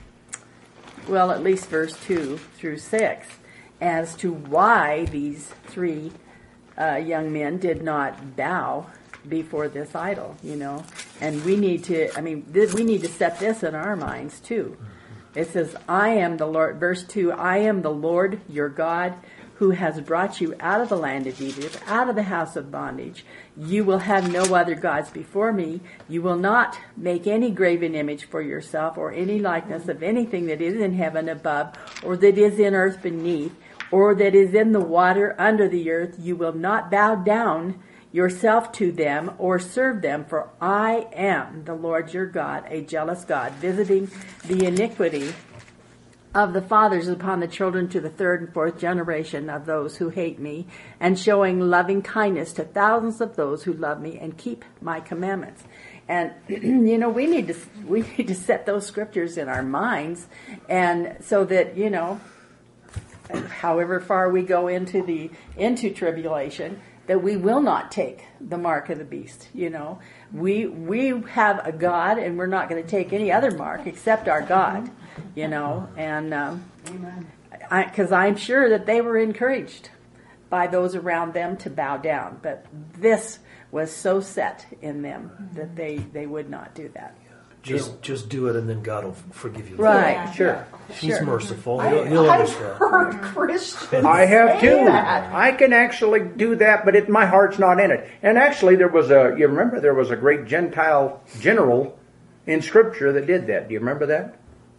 least verse 2 through 6, as to why these three young men did not bow before this idol, And we need to, we need to set this in our minds too. It says, I am the Lord, verse 2, I am the Lord your God who has brought you out of the land of Egypt, out of the house of bondage. You will have no other gods before me. You will not make any graven image for yourself or any likeness of anything that is in heaven above or that is in earth beneath or that is in the water under the earth. You will not bow down yourself to them or serve them, for I am the Lord your God, a jealous God, visiting the iniquity of the fathers upon the children to the third and fourth generation of those who hate me, and showing loving kindness to thousands of those who love me and keep my commandments. And we need to set those scriptures in our minds, and so that however far we go into tribulation, that we will not take the mark of the beast. We have a God, and we're not going to take any other mark except our God. And because I'm sure that they were encouraged by those around them to bow down, but this was so set in them that they would not do that. Just do it, and then God will forgive you. Right? Yeah. Sure. He's merciful. I've He'll understand. heard Christians I have say too. that. I can actually do that, but my heart's not in it. And actually, there was a great Gentile general in Scripture that did that. Do you remember that?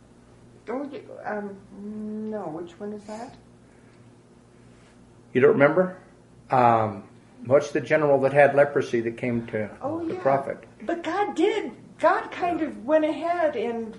No, which one is that? You don't remember? What's the general that had leprosy that came to the prophet? But God kind of went ahead and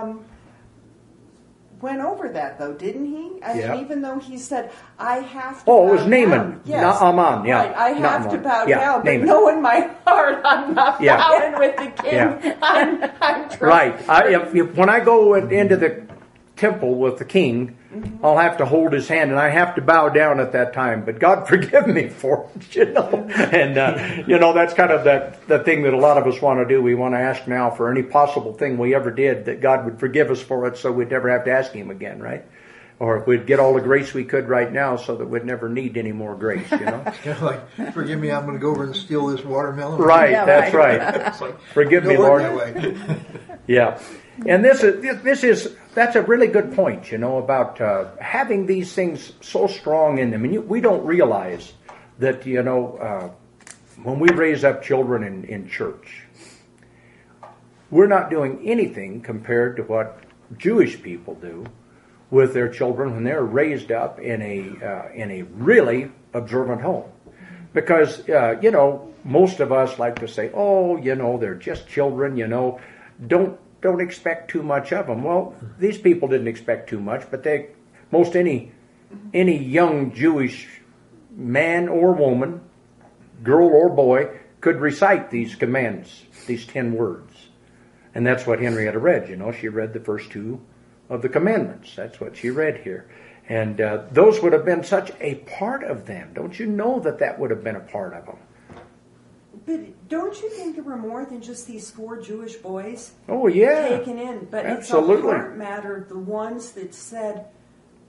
went over that, though, didn't he? I mean, even though he said, I have to Oh, it was bow Naaman, down. Yes. not Aman. Yeah, Right, I have not to Aman. bow Yeah, down, but Naaman. know in my heart I'm not Yeah. bowing with the king. Yeah. I'm Right. When I go into the temple with the king, I'll have to hold his hand, and I have to bow down at that time. But God forgive me for it, And that's kind of the thing that a lot of us want to do. We want to ask now for any possible thing we ever did, that God would forgive us for it, so we'd never have to ask Him again, right? Or if we'd get all the grace we could right now, so that we'd never need any more grace. Like, forgive me, I'm going to go over and steal this watermelon. Right. Yeah, That's right. right. It's like, Forgive me, don't Lord. work that way. Yeah, and that's a really good point, about having these things so strong in them, and we don't realize that when we raise up children in church, we're not doing anything compared to what Jewish people do with their children when they're raised up in a really observant home, because most of us like to say, oh, they're just children, don't expect too much of them. Well, these people didn't expect too much, but any young Jewish man or woman, girl or boy, could recite these commands, these 10 words. And that's what Henrietta read. She read the first 2 of the commandments. That's what she read here. And those would have been such a part of them. Don't you know that would have been a part of them? But don't you think there were more than just these 4 Jewish boys Oh, yeah. taken in? But Absolutely. it's a heart matter, the ones that said,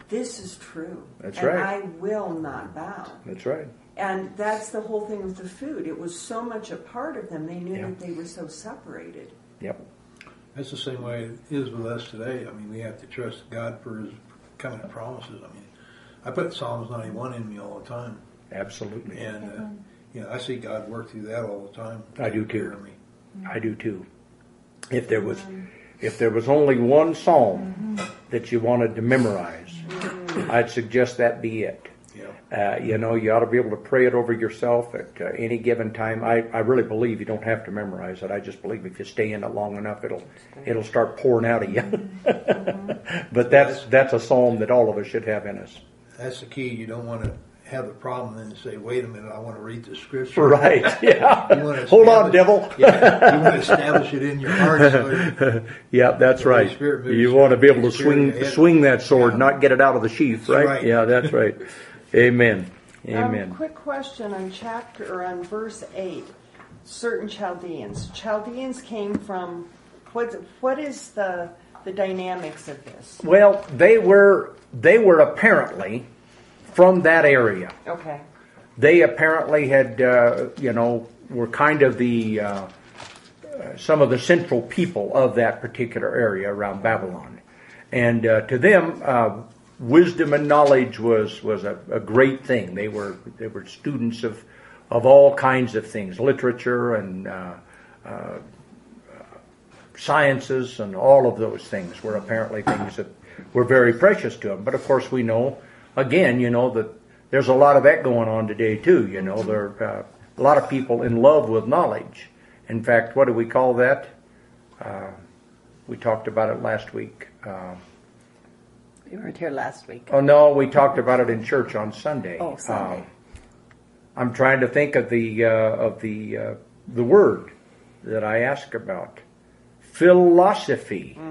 this is true. That's and right. I will not bow. That's right. And that's the whole thing with the food. It was so much a part of them. They knew Yeah. that they were so separated. Yep. That's the same way it is with us today. I mean, we have to trust God for His coming promises. I mean, I put Psalms 91 in me all the time, Absolutely. and I see God work through that all the time. I do Take care too. of me. I do too. If there was only one psalm that you wanted to memorize, I'd suggest that be it. Yeah. You ought to be able to pray it over yourself at any given time. I really believe you don't have to memorize it. I just believe if you stay in it long enough, it'll start pouring out of you. But that's a psalm that all of us should have in us. That's the key. You don't want to have the problem and then say, "Wait a minute, I want to read the scripture." Right? Yeah. You want to Hold on, devil. Yeah, you want to establish it in your heart. So Yeah, that's The Holy right. Spirit moves You want to be able to the Spirit ahead. swing that sword, Yeah. not get it out of the sheath, right? right. Yeah, that's right. Amen. Amen. Quick question on verse 8. Certain Chaldeans. Chaldeans came from what is the dynamics of this? Well, they were apparently from that area. Okay. They apparently had, were kind of the some of the central people of that particular area around Babylon, and to them, wisdom and knowledge was a great thing. They were students of all kinds of things, literature and sciences, and all of those things were apparently things that were very precious to them. But of course, we know, again, that there's a lot of that going on today too. There are a lot of people in love with knowledge. In fact, what do we call that? We talked about it last week. You weren't here last week. Oh no, we talked about it in church on Sunday. Oh, Sunday. I'm trying to think of the word that I asked about. Philosophy,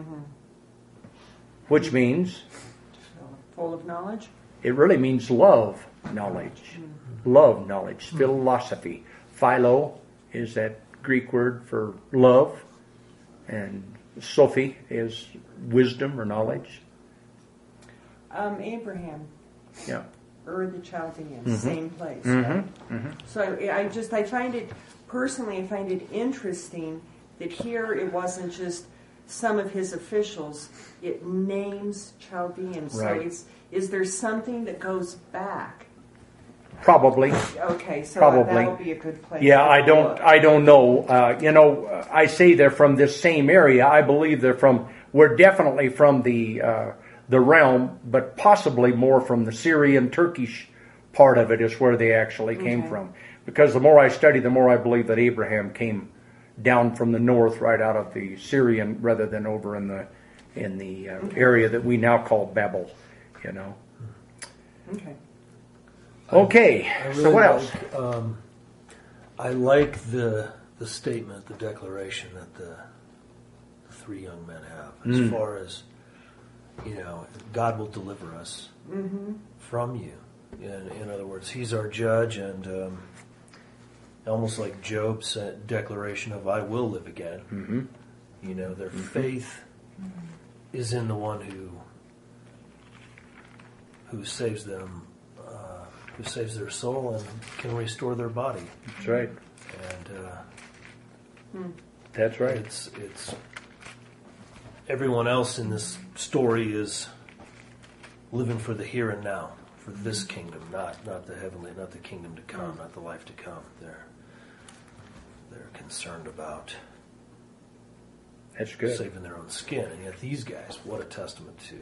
which means Full of knowledge? it really means love knowledge. Love knowledge. Philosophy. Philo is that Greek word for love, and Sophie is wisdom or knowledge. Abraham. Yeah. Ur the Chaldeans, same place. Right? So I find it interesting that here it wasn't just some of his officials; it names Chaldeans. Right. So is there something that goes back? Probably. Okay, so Probably. that'll be a good place. Yeah, to I look. don't know. I say they're from this same area. I believe we're definitely from the realm, but possibly more from the Syrian, Turkish part of it is where they actually came from. Because the more I study, the more I believe that Abraham came down from the north, right out of the Syrian, rather than over in the area that we now call Babel. Okay. Okay. I really So what else? I like the statement, the declaration that the three young men have, as far as God will deliver us from you. In other words, He's our judge, and almost like Job's declaration of "I will live again." Their faith is in the one who saves them. Who saves their soul and can restore their body. That's right. And That's right. it's everyone else in this story is living for the here and now, for this kingdom, not the heavenly, not the kingdom to come, not the life to come. They're concerned about That's good. saving their own skin, and yet these guys, what a testament to,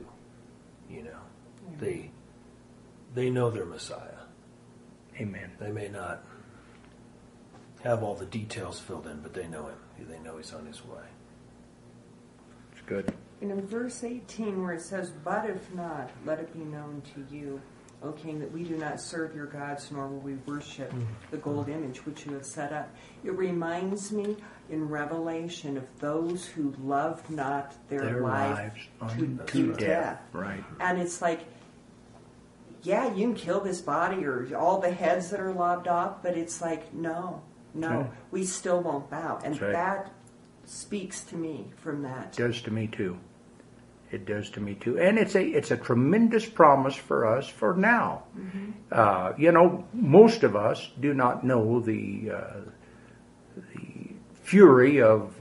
they know their Messiah. Amen. They may not have all the details filled in, but they know Him. They know He's on His way. It's good. And in verse 18 where it says, "But if not, let it be known to you, O king, that we do not serve your gods, nor will we worship the gold image which you have set up." It reminds me in Revelation of those who loved not their life to death. Right. And it's like, yeah, you can kill this body or all the heads that are lobbed off, but it's like, no, Right. we still won't bow. And That's right. that speaks to me from that. Does to me too. It does to me too, and it's a tremendous promise for us for now. Most of us do not know the fury of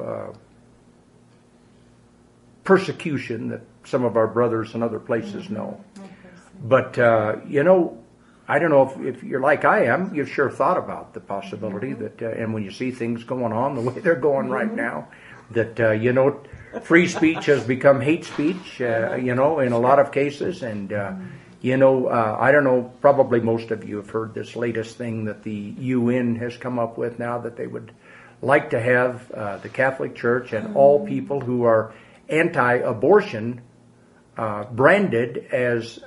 persecution that some of our brothers in other places know. But I don't know if you're like I am. You've sure thought about the possibility that, and when you see things going on the way they're going right now, that free speech has become hate speech, in a lot of cases. And, I don't know, probably most of you have heard this latest thing that the UN has come up with now, that they would like to have the Catholic Church and all people who are anti-abortion branded as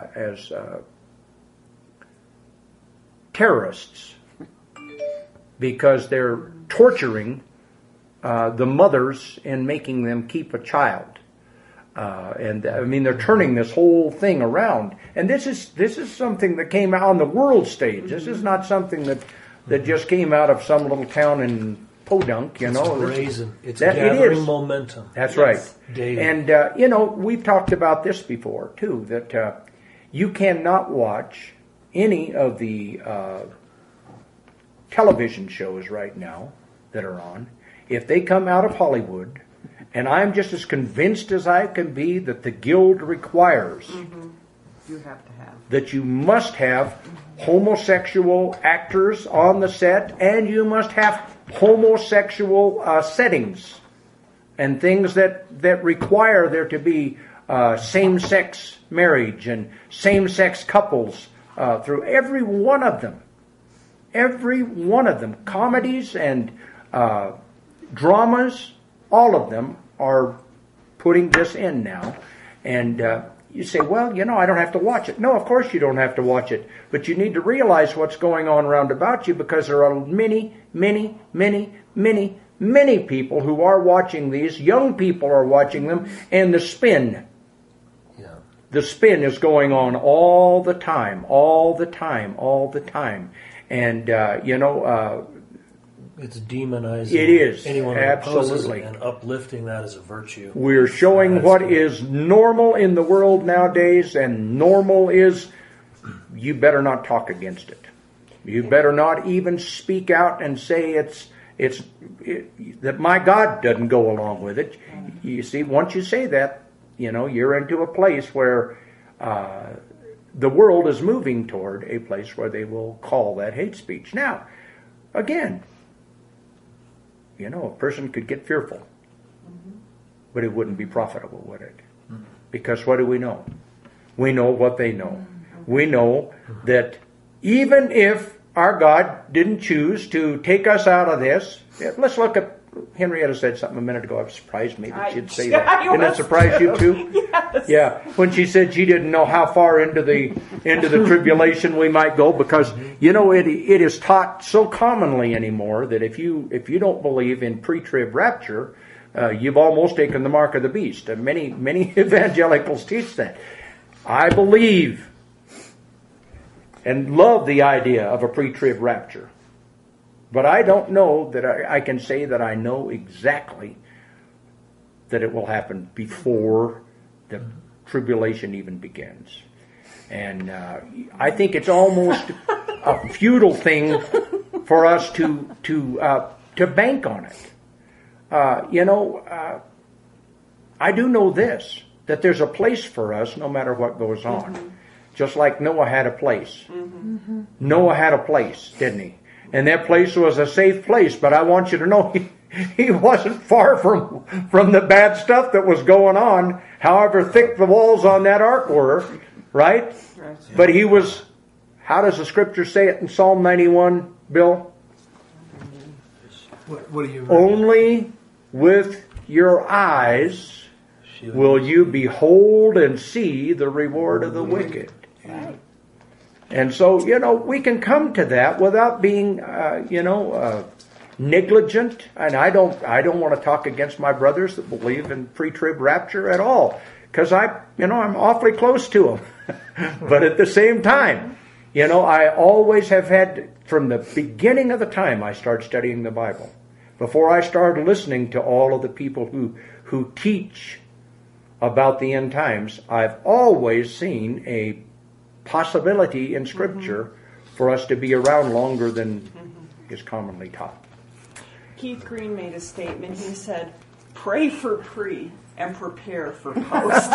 terrorists, because they're torturing the mothers and making them keep a child. They're turning this whole thing around. And this is something that came out on the world stage. This is not something that just came out of some little town in Podunk, It's brazen. It's gathering momentum. That's right. Daily. And, we've talked about this before, too, that you cannot watch any of the television shows right now that are on. If they come out of Hollywood, and I'm just as convinced as I can be that the Guild requires You have to have. that you must have homosexual actors on the set, and you must have homosexual settings and things that require there to be same-sex marriage and same-sex couples through every one of them. Every one of them. Comedies and dramas, all of them are putting this in now. And you say, well, I don't have to watch it. No, of course you don't have to watch it. But you need to realize what's going on round about you, because there are many, many, many, many, many people who are watching these. Young people are watching them. And the spin. Yeah. The spin is going on all the time, all the time, all the time. And, it's demonizing it is, anyone who opposes absolutely. it and uplifting that as a virtue. We're showing That's what good. is normal in the world nowadays, and normal is, you better not talk against it. You better not even speak out and say that my God doesn't go along with it. You see, once you say that, you're into a place where the world is moving toward a place where they will call that hate speech. Now, again, a person could get fearful, but it wouldn't be profitable, would it? Because what do we know? We know what they know. We know that even if our God didn't choose to take us out of this, let's look at, Henrietta said something a minute ago. It surprised me that she'd say that. Didn't it surprise you too? Yes. Yeah, when she said she didn't know how far into the tribulation we might go, because it is taught so commonly anymore that if you don't believe in pre-trib rapture, you've almost taken the mark of the beast. And many evangelicals teach that. I believe and love the idea of a pre-trib rapture. But I don't know that I can say that I know exactly that it will happen before the tribulation even begins. And I think it's almost a futile thing for us to bank on it. I do know this, that there's a place for us no matter what goes on. Just like Noah had a place. Noah had a place, didn't he? And that place was a safe place, but I want you to know he wasn't far from the bad stuff that was going on, however thick the walls on that ark were, right? But he was, how does the scripture say it in Psalm 91, Bill? What do you mean? Only with your eyes will you behold and see the reward of the wicked. And so, we can come to that without being, negligent. And I don't want to talk against my brothers that believe in pre-trib rapture at all, because I'm awfully close to them. But at the same time, I always have had, from the beginning of the time I started studying the Bible, before I started listening to all of the people who teach about the end times, I've always seen a possibility in Scripture for us to be around longer than is commonly taught. Keith Green made a statement. He said, "Pray for pre and prepare for post,"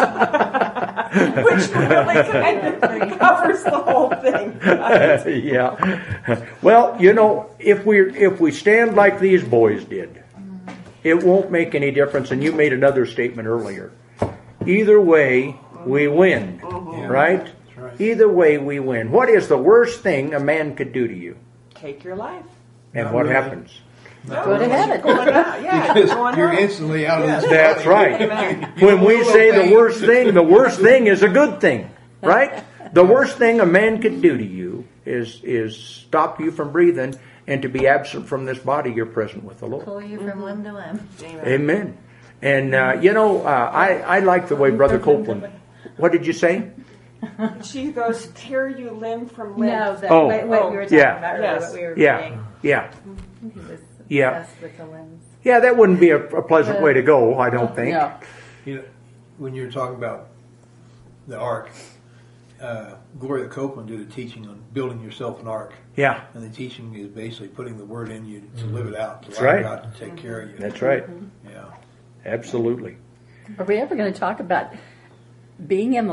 which really kind of covers the whole thing. Right? Yeah. Well, you know, if we stand like these boys did, it won't make any difference. And you made another statement earlier. Either way, we win, right? That's right. Either way, we win. What is the worst thing a man could do to you? Take your life. And Not what really. happens? Go to heaven. Going out. Yeah, Because going you're home. instantly out of this That's body. right. Amen. When we say the worst thing is a good thing, right? The worst thing a man could do to you is stop you from breathing, and to be absent from this body, you're present with the Lord. Pull you from limb to limb. Amen. And I like the way Brother Copeland. What did you say? She goes, tear you limb from limb. No, that, Oh. what we were talking Yeah. about earlier, Yes. what we were Yeah, reading. yeah, He was Yeah. obsessed with the limbs. yeah. That wouldn't be a pleasant way to go, I don't think. No. You know, when you're talking about the ark, Gloria Copeland did a teaching on building yourself an ark. Yeah, And the teaching is basically putting the word in you to live it out, to That's allow right. God to take care of you. that's right. Yeah. Absolutely. Are we ever going to talk about being in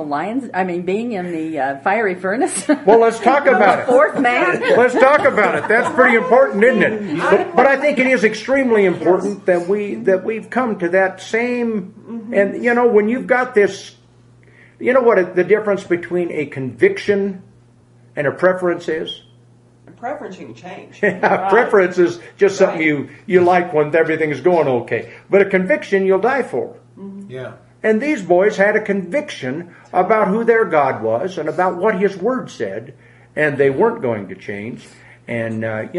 the fiery furnace? Well, let's talk about it. Fourth man? Let's talk about it. That's pretty important, isn't it? But I think it is extremely important that we've come to that same. And you know, when you've got this, you know what the difference between a conviction and a preference is. Preference you can change. Preference is just something Right. you like when everything's going okay. But a conviction you'll die for. Yeah. And these boys had a conviction about who their God was and about what His Word said, and they weren't going to change. And,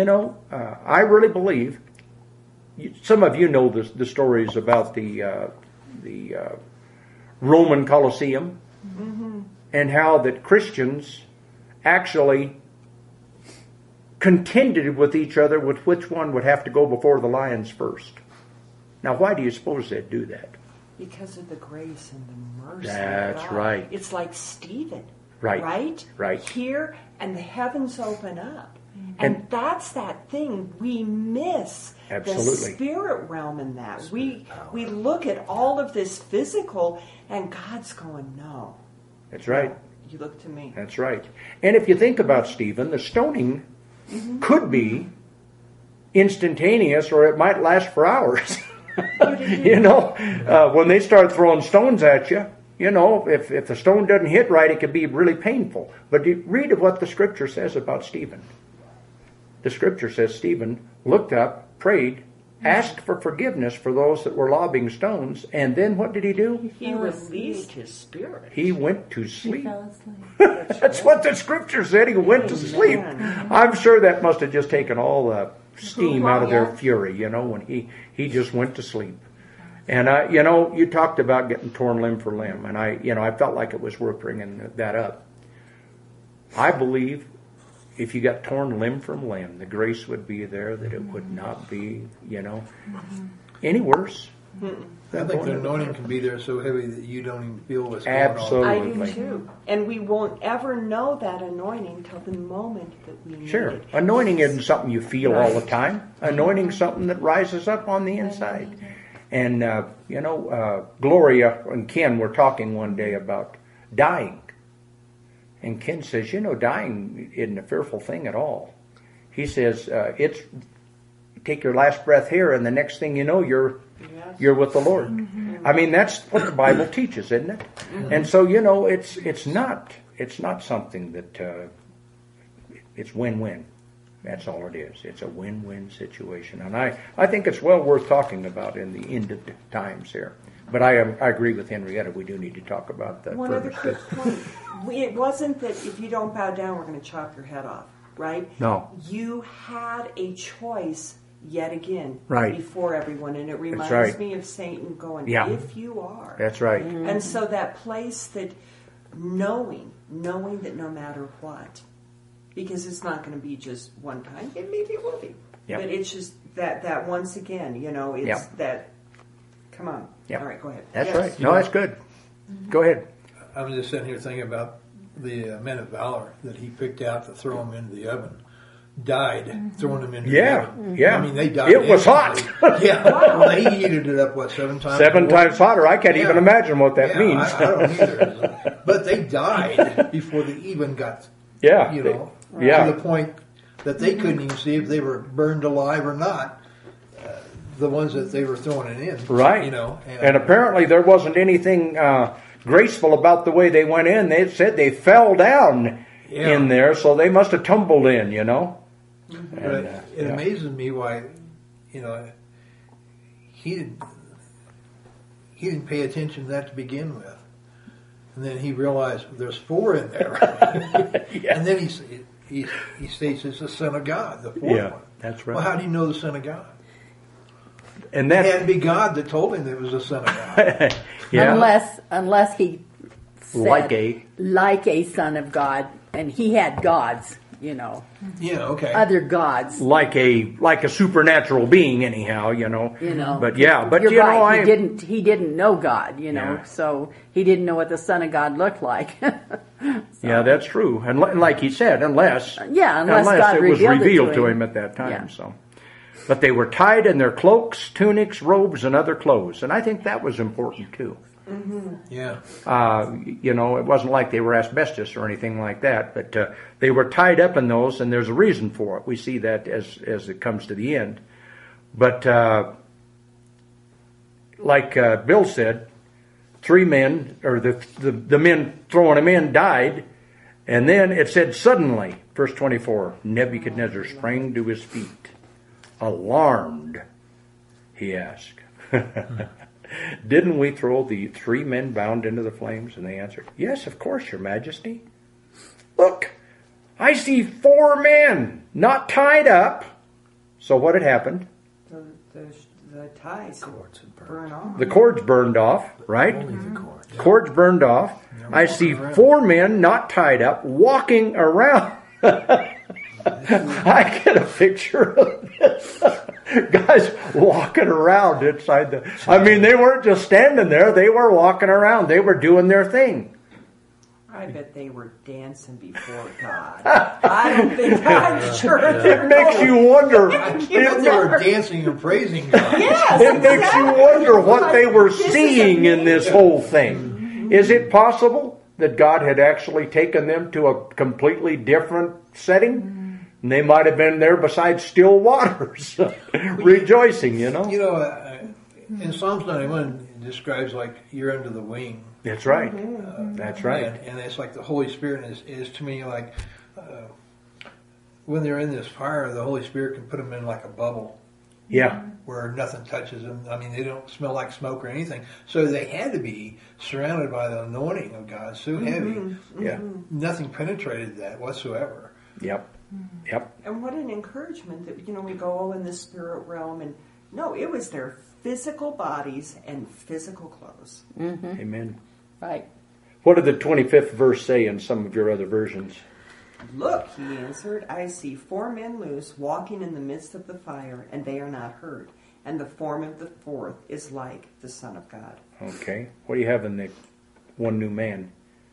I really believe, some of you know the stories about the Roman Colosseum and how that Christians actually contended with each other with which one would have to go before the lions first. Now, why do you suppose they'd do that? Because of the grace and the mercy. That's of God. right. It's like Stephen. Right. Right? Right. Here, and the heavens open up. And- And that's that thing we miss. Absolutely. The spirit realm in that. We look at all of this physical, and God's going, no. That's right. You look to me. That's right. And if you think about Stephen, the stoning could be instantaneous, or it might last for hours. When they start throwing stones at you, if the stone doesn't hit right, it could be really painful. But read of what the Scripture says about Stephen. The Scripture says Stephen looked up, prayed, asked for forgiveness for those that were lobbing stones, and then what did he do? He released his spirit. He went to He sleep. fell asleep. That's what the Scripture said. He went to sleep. I'm sure that must have just taken all the steam out of their fury, when he just went to sleep. And you talked about getting torn limb for limb, and I felt like it was worth bringing that up. I believe if you got torn limb from limb, the grace would be there that it would not be, any worse. I think the anointing can be there so heavy that you don't even feel what's going on. Absolutely. I do too. And we won't ever know that anointing till the moment that we need Sure. it. Anointing isn't something you feel all the time. Anointing is something that rises up on the inside. And, Gloria and Ken were talking one day about dying. And Ken says, dying isn't a fearful thing at all. He says, it's take your last breath here, and the next thing you know, you're with the Lord. I mean, that's what the Bible teaches, isn't it? And so, it's not something that it's win-win. That's all it is. It's a win-win situation. And I think it's well worth talking about in the end of the times here. But I agree with Henrietta. We do need to talk about that One other further. quick point. It wasn't that if you don't bow down, we're going to chop your head off, right? No. You had a choice yet again Right. before everyone. And it reminds right. me of Satan going, Yeah. if you are. That's right. And so that place that knowing that no matter what, because it's not going to be just one time, and maybe it will be. Yep. But it's just that once again, it's Yep. that, come on. Yep. All right, go ahead. That's Yes. right. No, that's good. Go ahead. I'm just sitting here thinking about the men of valor that he picked out to throw them into the oven. Died throwing them into the oven. Yeah. I mean, they died. It was hot. Yeah. Well, he heated it up, 7 times? 7 times hotter. I can't Yeah. even imagine what that Yeah, means. I don't either. But they died before they even got, Yeah. to the point that they couldn't even see if they were burned alive or not. The ones that they were throwing it in. Right. And apparently there wasn't anything graceful about the way they went in. They said they fell down in there, so they must have tumbled in, But it amazes me why, he didn't pay attention to that to begin with, and then he realized there's 4 in there, and then he states it's the Son of God, the 4th one. That's right. Well, how do you know the Son of God? And It that, had to be God that told him it was the Son of God. Unless he said, like a son of God, and he had gods, Yeah, okay. other gods. like a supernatural being, anyhow, But You're right. He didn't know God, Yeah. so he didn't know what the Son of God looked like. Yeah, that's true. And like he said, unless God it was revealed it revealed to to him. him at that time. Yeah. So, but they were tied in their cloaks, tunics, robes, and other clothes, and I think that was important too. Yeah. It wasn't like they were asbestos or anything like that, but they were tied up in those, and there's a reason for it. We see that as it comes to the end. But like Bill said, 3 men, or the men throwing them in, died, and then it said suddenly, verse 24, Nebuchadnezzar sprang to his feet. Alarmed, he asked, didn't we throw the 3 men bound into the flames? And they answered, yes, of course, your majesty. Look, I see 4 men not tied up. So what had happened? The ties burn off. The cords burned off, right? Only the cords. Cords burned off. I see 4 men not tied up walking around. I get a picture of this. Guys walking around inside they weren't just standing there. They were walking around. They were doing their thing. I bet they were dancing before God. I'm sure. It makes you wonder. They were dancing and praising God. Yes, It makes you wonder what they were seeing in this whole thing. Is it possible that God had actually taken them to a completely different setting? And they might have been there beside still waters, rejoicing, In Psalms 91, it describes like you're under the wing. That's right. That's right. And it's like the Holy Spirit is to me like when they're in this fire, the Holy Spirit can put them in like a bubble. Yeah. Where nothing touches them. I mean, they don't smell like smoke or anything. So they had to be surrounded by the anointing of God so heavy. Yeah. Nothing penetrated that whatsoever. Yep. Yep. And what an encouragement that, we go in the spirit realm. And no, it was their physical bodies and physical clothes. Amen. Right. What did the 25th verse say in some of your other versions? Look, he answered, I see 4 men loose walking in the midst of the fire, and they are not hurt. And the form of the 4th is like the Son of God. Okay. What do you have in the one new man?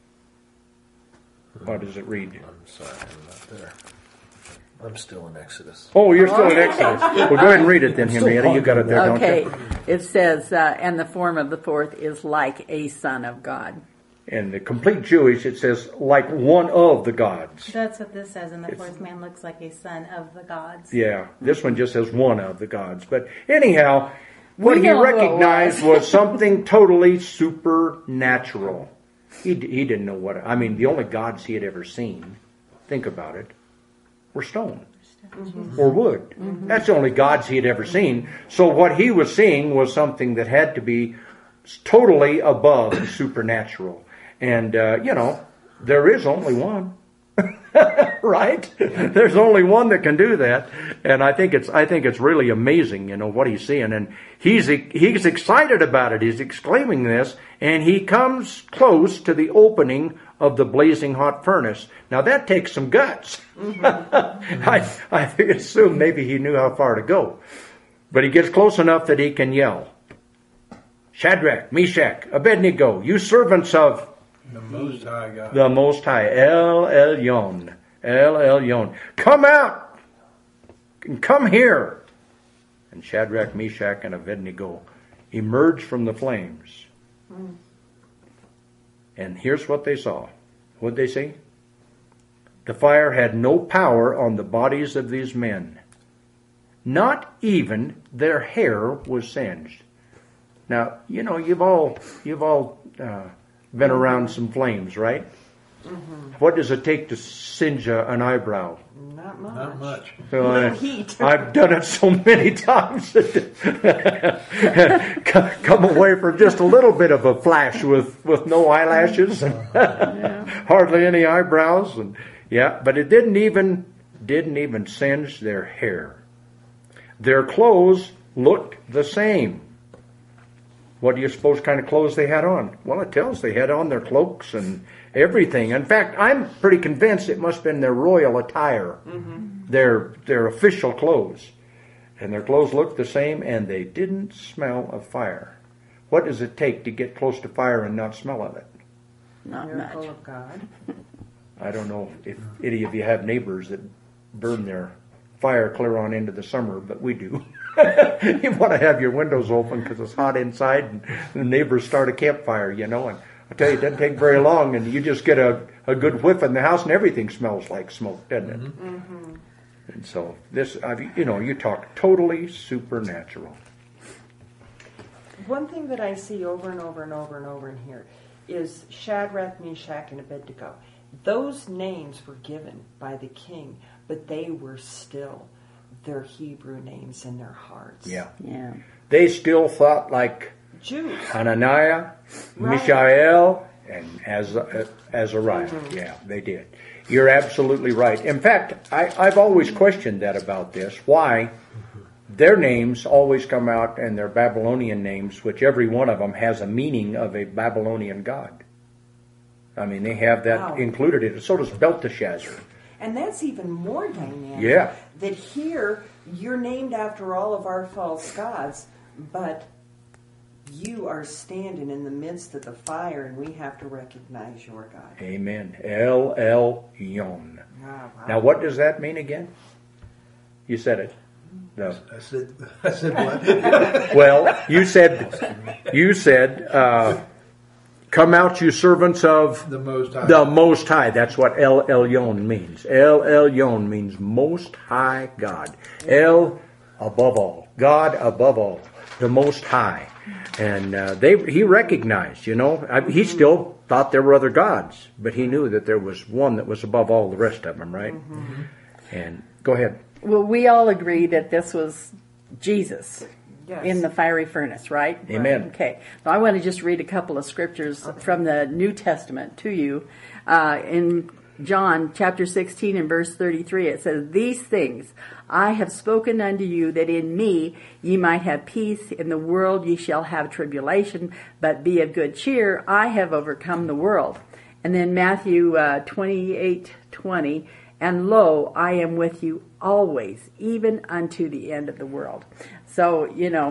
What does it read? I'm sorry, I'm not there. I'm still in Exodus. Oh, you're still in Exodus. Well, go ahead and read it then, Henrietta. You got it there, Okay. don't you? It says, and the form of the 4th is like a son of God. In the complete Jewish, it says, like one of the gods. That's what this says, and the 4th man looks like a son of the gods. Yeah, this one just says one of the gods. But anyhow, what he know who it recognized was something totally supernatural. He didn't know what... I mean, the only gods he had ever seen, think about it, were stone. Or wood. That's the only gods he had ever seen. So what he was seeing was something that had to be totally above the supernatural. And, there is only one. Right? There's only one that can do that. And I think it's really amazing, what he's seeing. And he's excited about it. He's exclaiming this. And he comes close to the opening of the blazing hot furnace. Now that takes some guts. I assume maybe he knew how far to go. But he gets close enough that he can yell. Shadrach, Meshach, Abednego, you servants of The Most High God. the Most High, El Elyon, El Elyon, come out and come here. And Shadrach, Meshach, and Abednego emerged from the flames. And here's what they saw. What'd they see? The fire had no power on the bodies of these men. Not even their hair was singed. Now, you know, you've all been around some flames, right? What does it take to singe an eyebrow? Not much. Not much. So, No heat. I've done it so many times. Come away from just a little bit of a flash with no eyelashes and hardly any eyebrows, and but it didn't even singe their hair. Their clothes looked the same. What do you suppose kind of clothes they had on? Well, it tells they had on their cloaks and everything. In fact, I'm pretty convinced it must have been their royal attire, their official clothes. And their clothes looked the same, and they didn't smell of fire. What does it take to get close to fire and not smell of it? Not Miracle much. of God. I don't know if any of you have neighbors that burn their fire clear on into the summer, but we do. You want to have your windows open because it's hot inside, and the neighbors start a campfire, you know. And I tell you, it doesn't take very long, and you just get a good whiff in the house, and everything smells like smoke, doesn't it? And so this, you talk totally supernatural. One thing that I see over and over and over and over in here is Shadrach, Meshach, and Abednego. Those names were given by the king, but they were still their Hebrew names in their hearts. Yeah. Yeah. They still thought like Jews. Hananiah, Right. Mishael, and Azariah. Yeah, they did. You're absolutely right. In fact, I've always questioned that about this. Why their names always come out and their Babylonian names, which every one of them has a meaning of a Babylonian god. I mean, they have that included in it. So does Belteshazzar. And that's even more dynamic. Yeah. That here, you're named after all of our false gods, but you are standing in the midst of the fire, and we have to recognize your God. Amen. El Elyon. Wow. Now, what does that mean again? You said it. No. I said what? Well, you said, come out, you servants of The Most High. the Most High. That's what El Elyon means. El Elyon means Most High God. El, above all. God above all. The Most High. And he recognized, he still thought there were other gods, but he knew that there was one that was above all the rest of them, right? And go ahead. Well, we all agree that this was Jesus Yes. in the fiery furnace, right? Amen. Okay. Now, I want to just read a couple of scriptures from the New Testament to you. In John chapter 16 and verse 33, it says, "These things I have spoken unto you, that in me ye might have peace. In the world ye shall have tribulation, but be of good cheer. I have overcome the world." And then Matthew 28:20, "And lo, I am with you always, even unto the end of the world." So,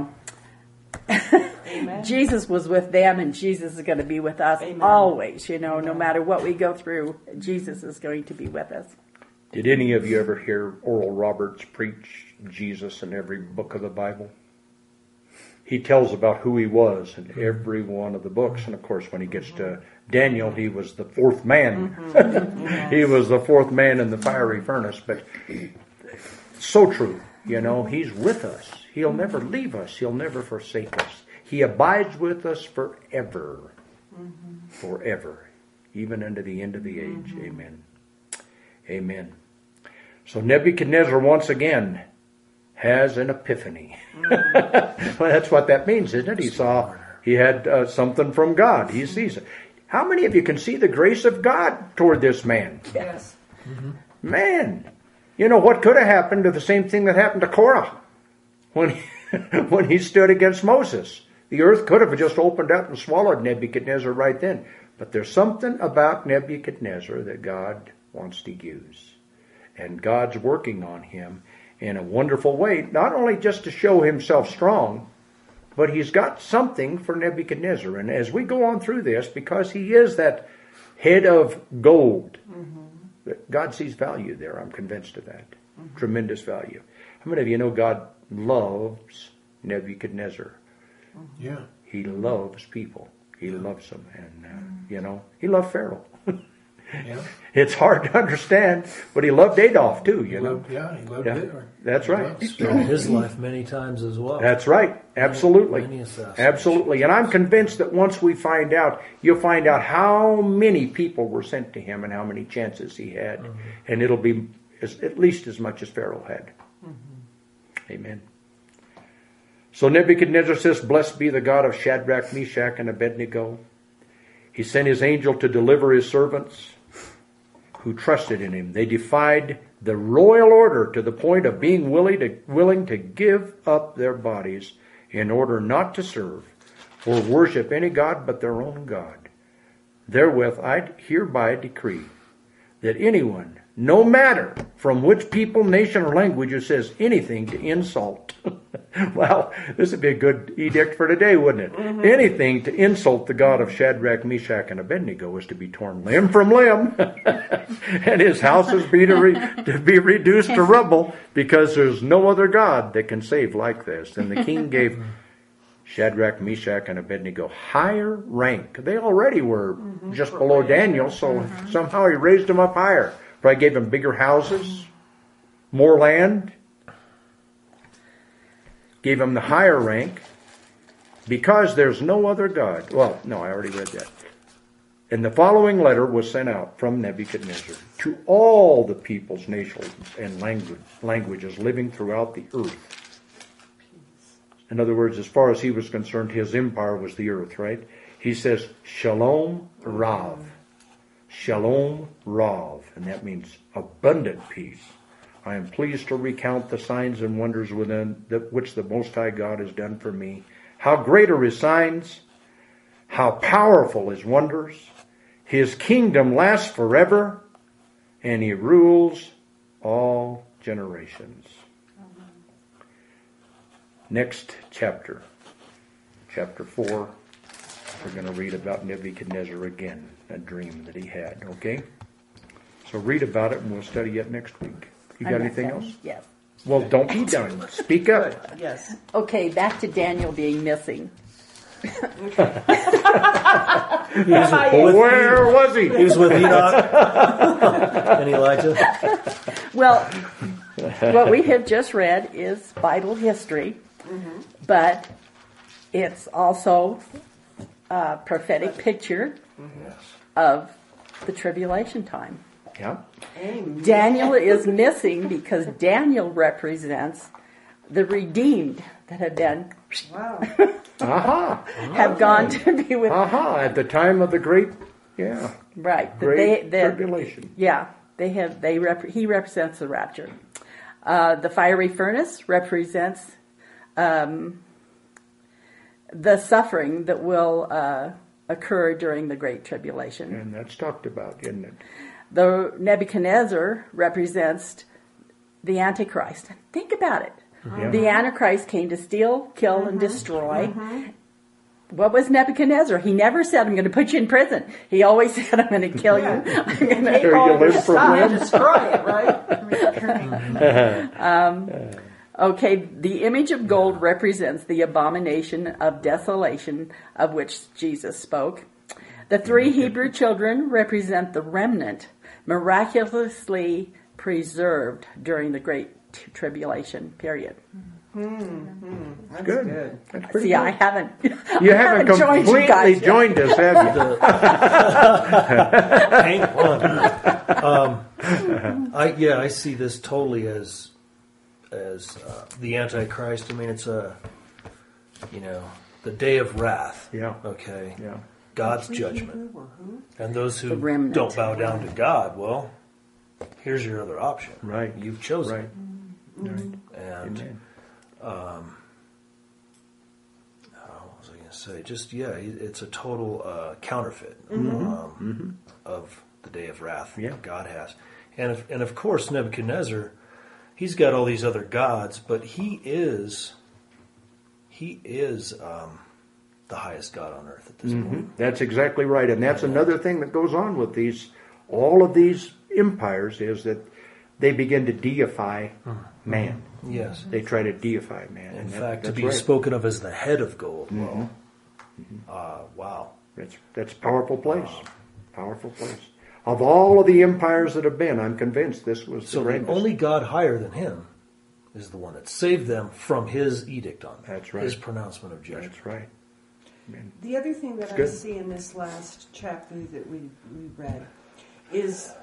Amen. Jesus was with them, and Jesus is going to be with us Amen. always. No matter what we go through, Jesus is going to be with us. Did any of you ever hear Oral Roberts preach Jesus in every book of the Bible? He tells about who he was in every one of the books. And of course, when he gets to Daniel, he was the fourth man. He was the fourth man in the fiery furnace. But so true. He's with us. He'll never leave us. He'll never forsake us. He abides with us forever. Forever. Even unto the end of the age. Amen. Amen. So Nebuchadnezzar once again has an epiphany. Well, that's what that means, isn't it? He had something from God. He sees it. How many of you can see the grace of God toward this man? Yes. Man, what could have happened to the same thing that happened to Korah when he stood against Moses? The earth could have just opened up and swallowed Nebuchadnezzar right then. But there's something about Nebuchadnezzar that God wants to use. And God's working on him in a wonderful way, not only just to show himself strong, but he's got something for Nebuchadnezzar. And as we go on through this, because he is that head of gold, that God sees value there. I'm convinced of that. Tremendous value. How many of you know God loves Nebuchadnezzar? Yeah. He loves people. He loves them. And, he loved Pharaoh. Yeah. It's hard to understand, but he loved Adolf too, He loved Hitler. That's right. Spared his life many times as well. That's right. Absolutely. Many assassinations. Absolutely. And I'm convinced that once we find out, you'll find out how many people were sent to him and how many chances he had. And it'll be at least as much as Pharaoh had. Amen. So Nebuchadnezzar says, "Blessed be the God of Shadrach, Meshach, and Abednego. He sent his angel to deliver his servants who trusted in him. They defied the royal order to the point of being willing to give up their bodies in order not to serve or worship any god but their own God. Therewith I hereby decree that anyone, no matter from which people, nation, or language, who says anything to insult," well, this would be a good edict for today, wouldn't it? Anything to insult the God of Shadrach, Meshach, and Abednego is to be torn limb from limb, and his houses to be reduced to rubble, because there's no other God that can save like this. And the king gave Shadrach, Meshach, and Abednego higher rank. They already were just below Daniel, so somehow he raised them up higher. Probably gave them bigger houses, more land. Gave them the higher rank because there's no other God. Well, no, I already read that. And the following letter was sent out from Nebuchadnezzar to all the peoples, nations, and languages living throughout the earth. In other words, as far as he was concerned, his empire was the earth, right? He says, Shalom Rav. Shalom Rav. And that means abundant peace. I am pleased to recount the signs and wonders which the Most High God has done for me. How great are his signs, how powerful his wonders. His kingdom lasts forever, and he rules all generations. Next chapter, chapter 4, we're going to read about Nebuchadnezzar again, a dream that he had, okay? So read about it, and we'll study it next week. You got anything else? Yes. Well, don't be done. Speak up. Yes. Okay, back to Daniel being missing. Where was he? He was with Enoch and Elijah. Well, what we have just read is Bible history, but it's also a prophetic picture of the tribulation time. Yeah. Amen. Daniel is missing because Daniel represents the redeemed that have been Aha. have gone to be with Aha. At the time of the great, right. great tribulation. Yeah, he represents the rapture. The fiery furnace represents the suffering that will occur during the great tribulation. And that's talked about, isn't it? The Nebuchadnezzar represents the Antichrist. Think about it. The Antichrist came to steal, kill, and destroy. What was Nebuchadnezzar? He never said, "I'm going to put you in prison." He always said, "I'm going to kill you. I'm going to Sure, you live from and destroy it, right? Okay, the image of gold represents the abomination of desolation of which Jesus spoke. The three Hebrew children represent the remnant miraculously preserved during the Great Tribulation period. That's Good. good. That's pretty See, good. I haven't. You I haven't joined you completely guys yet. joined us, have you? I see this totally as the Antichrist. I mean, it's the day of wrath. Yeah. Okay. Yeah. God's judgment. And those who The remnant. don't bow down to God, well, here's your other option. Right. You've chosen. Right. Right. And Amen. what was I going to say? Just it's a total counterfeit of the day of wrath Yeah. that God has, and of course Nebuchadnezzar, he's got all these other gods, but he is he is the highest God on earth at this point. That's exactly right. And that's another thing that goes on with all of these empires is that they begin to deify man. Yes. They try to deify man. In fact, to that's be right. spoken of as the head of gold. Well, wow. That's a powerful place. Powerful place. Of all of the empires that have been, I'm convinced this was So the the greatest. only God higher than him is the one that saved them from his edict on them. That's right. His pronouncement of judgment. That's right. Amen. The other thing that I good. see in this last chapter that we read is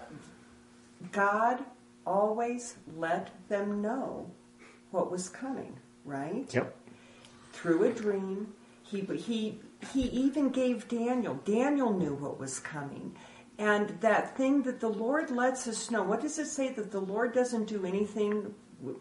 God always let them know what was coming, right? Yep. Through a dream. He even gave Daniel. Daniel knew what was coming. And that thing that the Lord lets us know. What does it say? That the Lord doesn't do anything.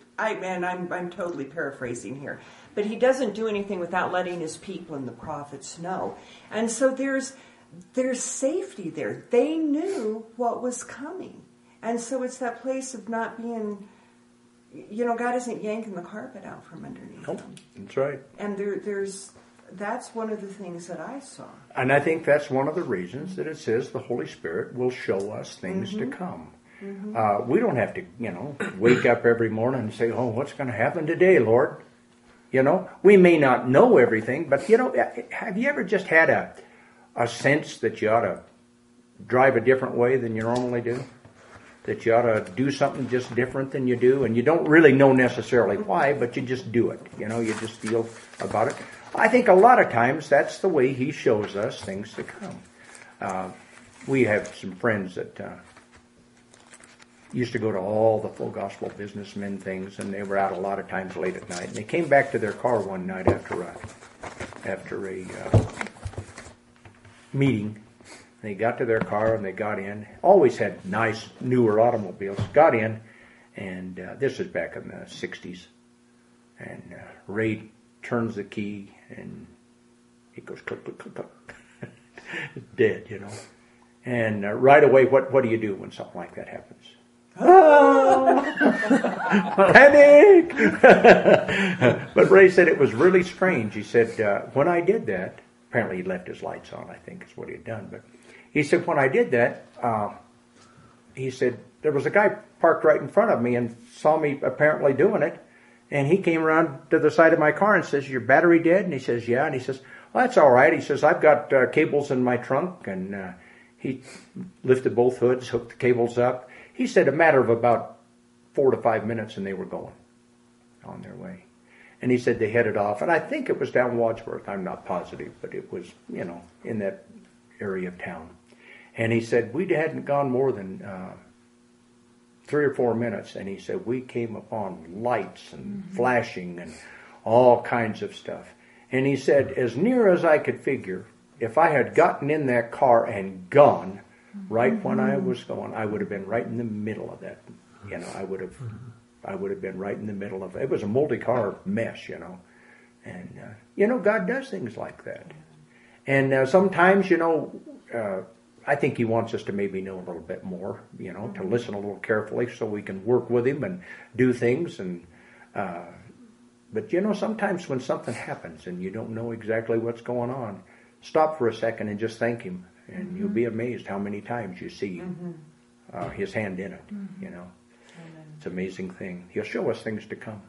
I'm totally paraphrasing here, but he doesn't do anything without letting his people and the prophets know. And so there's safety there. They knew what was coming, and so it's that place of not being. God isn't yanking the carpet out from underneath them. That's right. And that's one of the things that I saw. And I think that's one of the reasons that it says the Holy Spirit will show us things to come. We don't have to, wake up every morning and say, oh, what's going to happen today, Lord? We may not know everything, but, have you ever just had a sense that you ought to drive a different way than you normally do? That you ought to do something just different than you do, and you don't really know necessarily why, but you just do it. You just feel about it. I think a lot of times that's the way he shows us things to come. We have some friends that used to go to all the full gospel businessmen things, and they were out a lot of times late at night. And they came back to their car one night after a meeting. They got to their car and they got in. Always had nice, newer automobiles. Got in, and this was back in the 60s. And Ray turns the key, and it goes click, click, click, click. Dead, And right away, what do you do when something like that happens? Oh! Panic! But Ray said it was really strange. He said, when I did that, apparently he left his lights on, I think is what he had done. But he said, when I did that, he said, there was a guy parked right in front of me and saw me apparently doing it. And he came around to the side of my car and says, your battery dead? And he says, yeah. And he says, well, that's all right. He says, I've got cables in my trunk. And he lifted both hoods, hooked the cables up. He said a matter of about 4 to 5 minutes and they were going on their way. And he said they headed off. And I think it was down Wadsworth. I'm not positive, but it was, in that area of town. And he said we hadn't gone more than 3 or 4 minutes, and he said we came upon lights and flashing and all kinds of stuff. And he said, as near as I could figure, if I had gotten in that car and gone right when I was going, I would have been right in the middle of that. I would have been right in the middle of it. It was a multi-car mess, And God does things like that. And sometimes, I think he wants us to maybe know a little bit more, to listen a little carefully so we can work with him and do things. And but sometimes when something happens and you don't know exactly what's going on, stop for a second and just thank him, and you'll be amazed how many times you see his hand in it. It's an amazing thing. He'll show us things to come.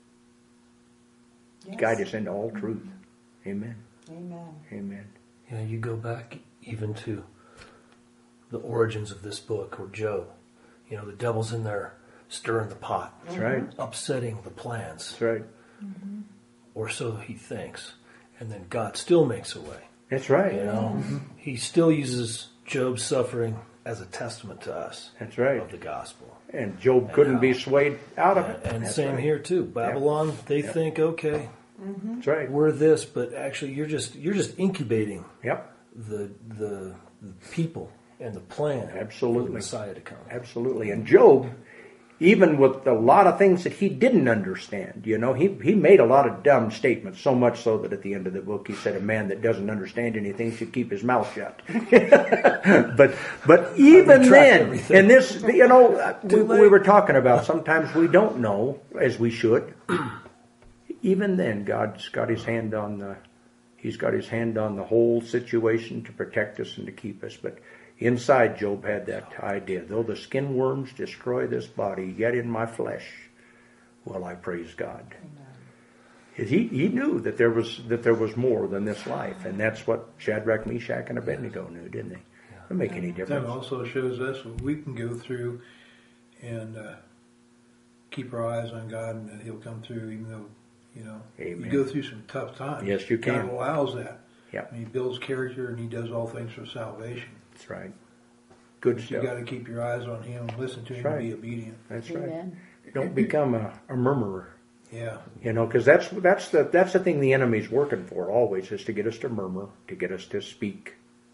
Yes. Guide us into all truth. Amen. Amen. Amen. You go back even to the origins of this book, or Job. The devil's in there stirring the pot. That's right. Upsetting the plans. That's right. Or so he thinks. And then God still makes a way. That's right. He still uses Job's suffering as a testament to us. That's right. Of the gospel. And Job couldn't be swayed out of it. And That's same right. here too. Babylon, they think, okay, That's right. we're this, but actually you're just incubating Yep. the people and the plan Absolutely. for the Messiah to come. Absolutely. And Job, even with a lot of things that he didn't understand, he made a lot of dumb statements, so much so that at the end of the book he said a man that doesn't understand anything should keep his mouth shut. but even then, everything. in this, we were talking about sometimes we don't know as we should. even then, God's got his hand on the whole situation to protect us and to keep us. But inside, Job had that idea: though the skin worms destroy this body, yet in my flesh will I praise God. He knew that there was more than this life, and that's what Shadrach, Meshach, and Abednego knew, didn't they? Doesn't make any difference. That also shows us what we can go through and keep our eyes on God, and that He'll come through, even though Amen. you go through some tough times. Yes, you can. God allows that. Yeah. And He builds character, and He does all things for salvation. That's right. Good But stuff. you got to keep your eyes on Him and listen to Him and be obedient. That's right. Amen. Don't become a murmurer. Yeah. Because that's the thing the enemy's working for always, is to get us to murmur, to get us to speak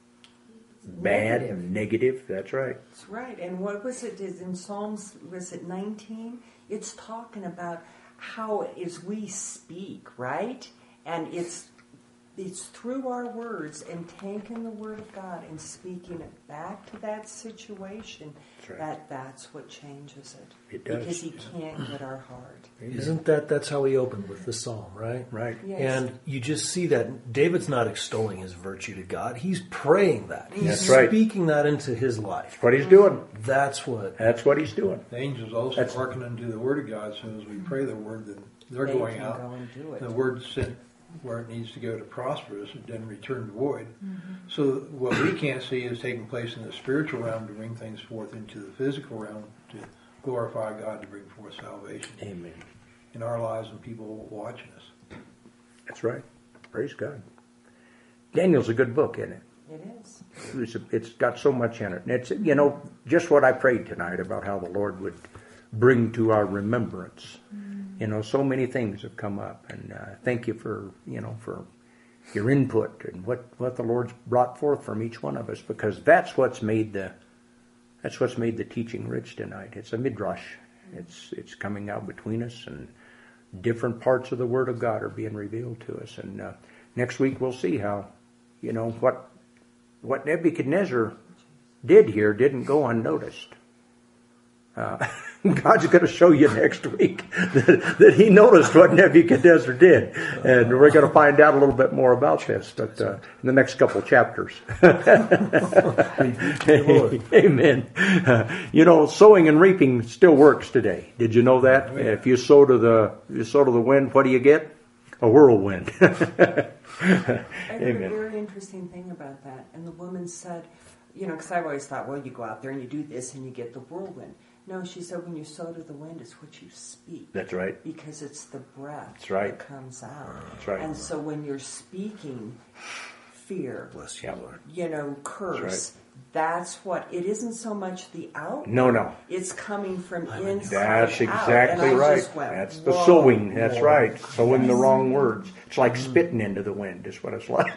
bad and negative. That's right. That's right. And what was it? Is in Psalms, was it 19? It's talking about how as we speak, right? And it's through our words and taking the word of God and speaking it back to that situation. That's right. That's what changes it. It does. Because He can't get our heart. Isn't that's how he opened with the psalm, right? Right. Yes. And you just see that David's not extolling his virtue to God. He's praying that. He's That's right. speaking that into his life. That's what he's doing. That's what. That's what he's doing. The angels also That's- hearken unto the word of God, so as we pray the word, then they're They going can out. go and do it. The word sent where it needs to go to prosper us, it doesn't return void. So what we can't see is taking place in the spiritual realm to bring things forth into the physical realm to glorify God, to bring forth salvation Amen. in our lives and people watching us. That's right. Praise God. Daniel's a good book, isn't it? It is. It's got so much in it. And it's, just what I prayed tonight about how the Lord would bring to our remembrance. So many things have come up, and thank you for your input and what the Lord's brought forth from each one of us, because that's what's made the teaching rich tonight. It's a midrash. It's coming out between us, and different parts of the Word of God are being revealed to us. And next week we'll see how, what Nebuchadnezzar did here didn't go unnoticed. God's going to show you next week that He noticed what Nebuchadnezzar did, and we're going to find out a little bit more about this. But in the next couple chapters, Amen. Sowing and reaping still works today. Did you know that? Oh, yeah. If you sow to the wind, what do you get? A whirlwind. I heard a Amen. very interesting thing about that. And the woman said, because I've always thought, well, you go out there and you do this and you get the whirlwind. No, she said, when you sow to the wind, it's what you speak. That's right. Because it's the breath That's right. that comes out. That's right. And so when you're speaking fear, Bless you, Lord. curse, that's what, it isn't so much the outward. No. It's coming from inside That's out. exactly And I right. just went, That's the whoa, sowing. That's Lord. right. Sowing the wrong words. It's like spitting into the wind is what it's like.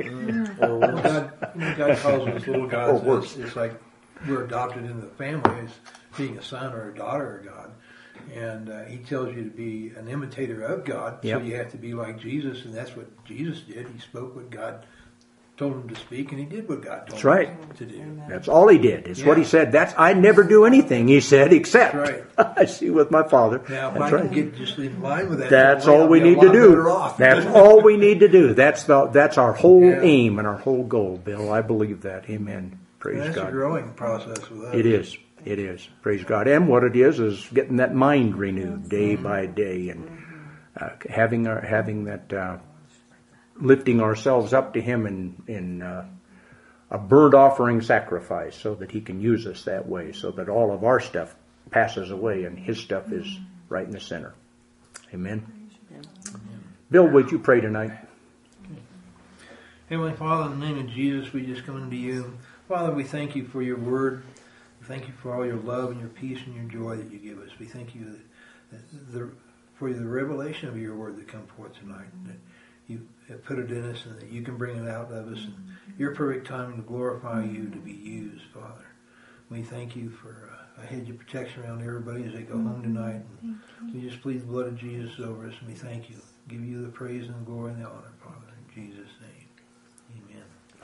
God calls us little gods. Or worse. It's like we're adopted into the family as being a son or a daughter of God. And He tells you to be an imitator of God. Yep. So you have to be like Jesus, and that's what Jesus did. He spoke what God told Him to speak, and He did what God told That's right. Him to do. Amen. That's all He did. It's what He said. I never do anything, He said, except That's I see with my Father. Now, if That's I right. can get just in line with that, That's I'll all we be a need to lot do. better off. That's all we need to do. That's our whole Yeah. aim and our whole goal, Bill. I believe that. Amen. Praise And that's God. a growing process with us. It is. It is. Praise God. And what it is getting that mind renewed day by day, and having that lifting ourselves up to Him in a burnt offering sacrifice, so that He can use us that way, so that all of our stuff passes away and His stuff is right in the center. Amen. Bill, would you pray tonight? Heavenly Father, in the name of Jesus, we just come into You. Father, we thank You for Your word. We thank You for all Your love and Your peace and Your joy that You give us. We thank You for the revelation of Your word that come forth tonight, that You have put it in us and that You can bring it out of us, and Your perfect time to glorify You, to be used, Father. We thank You for a hedge of protection around everybody as they go home tonight. And we just plead the blood of Jesus over us, and we thank You. Give You the praise and the glory and the honor, Father, in Jesus' name.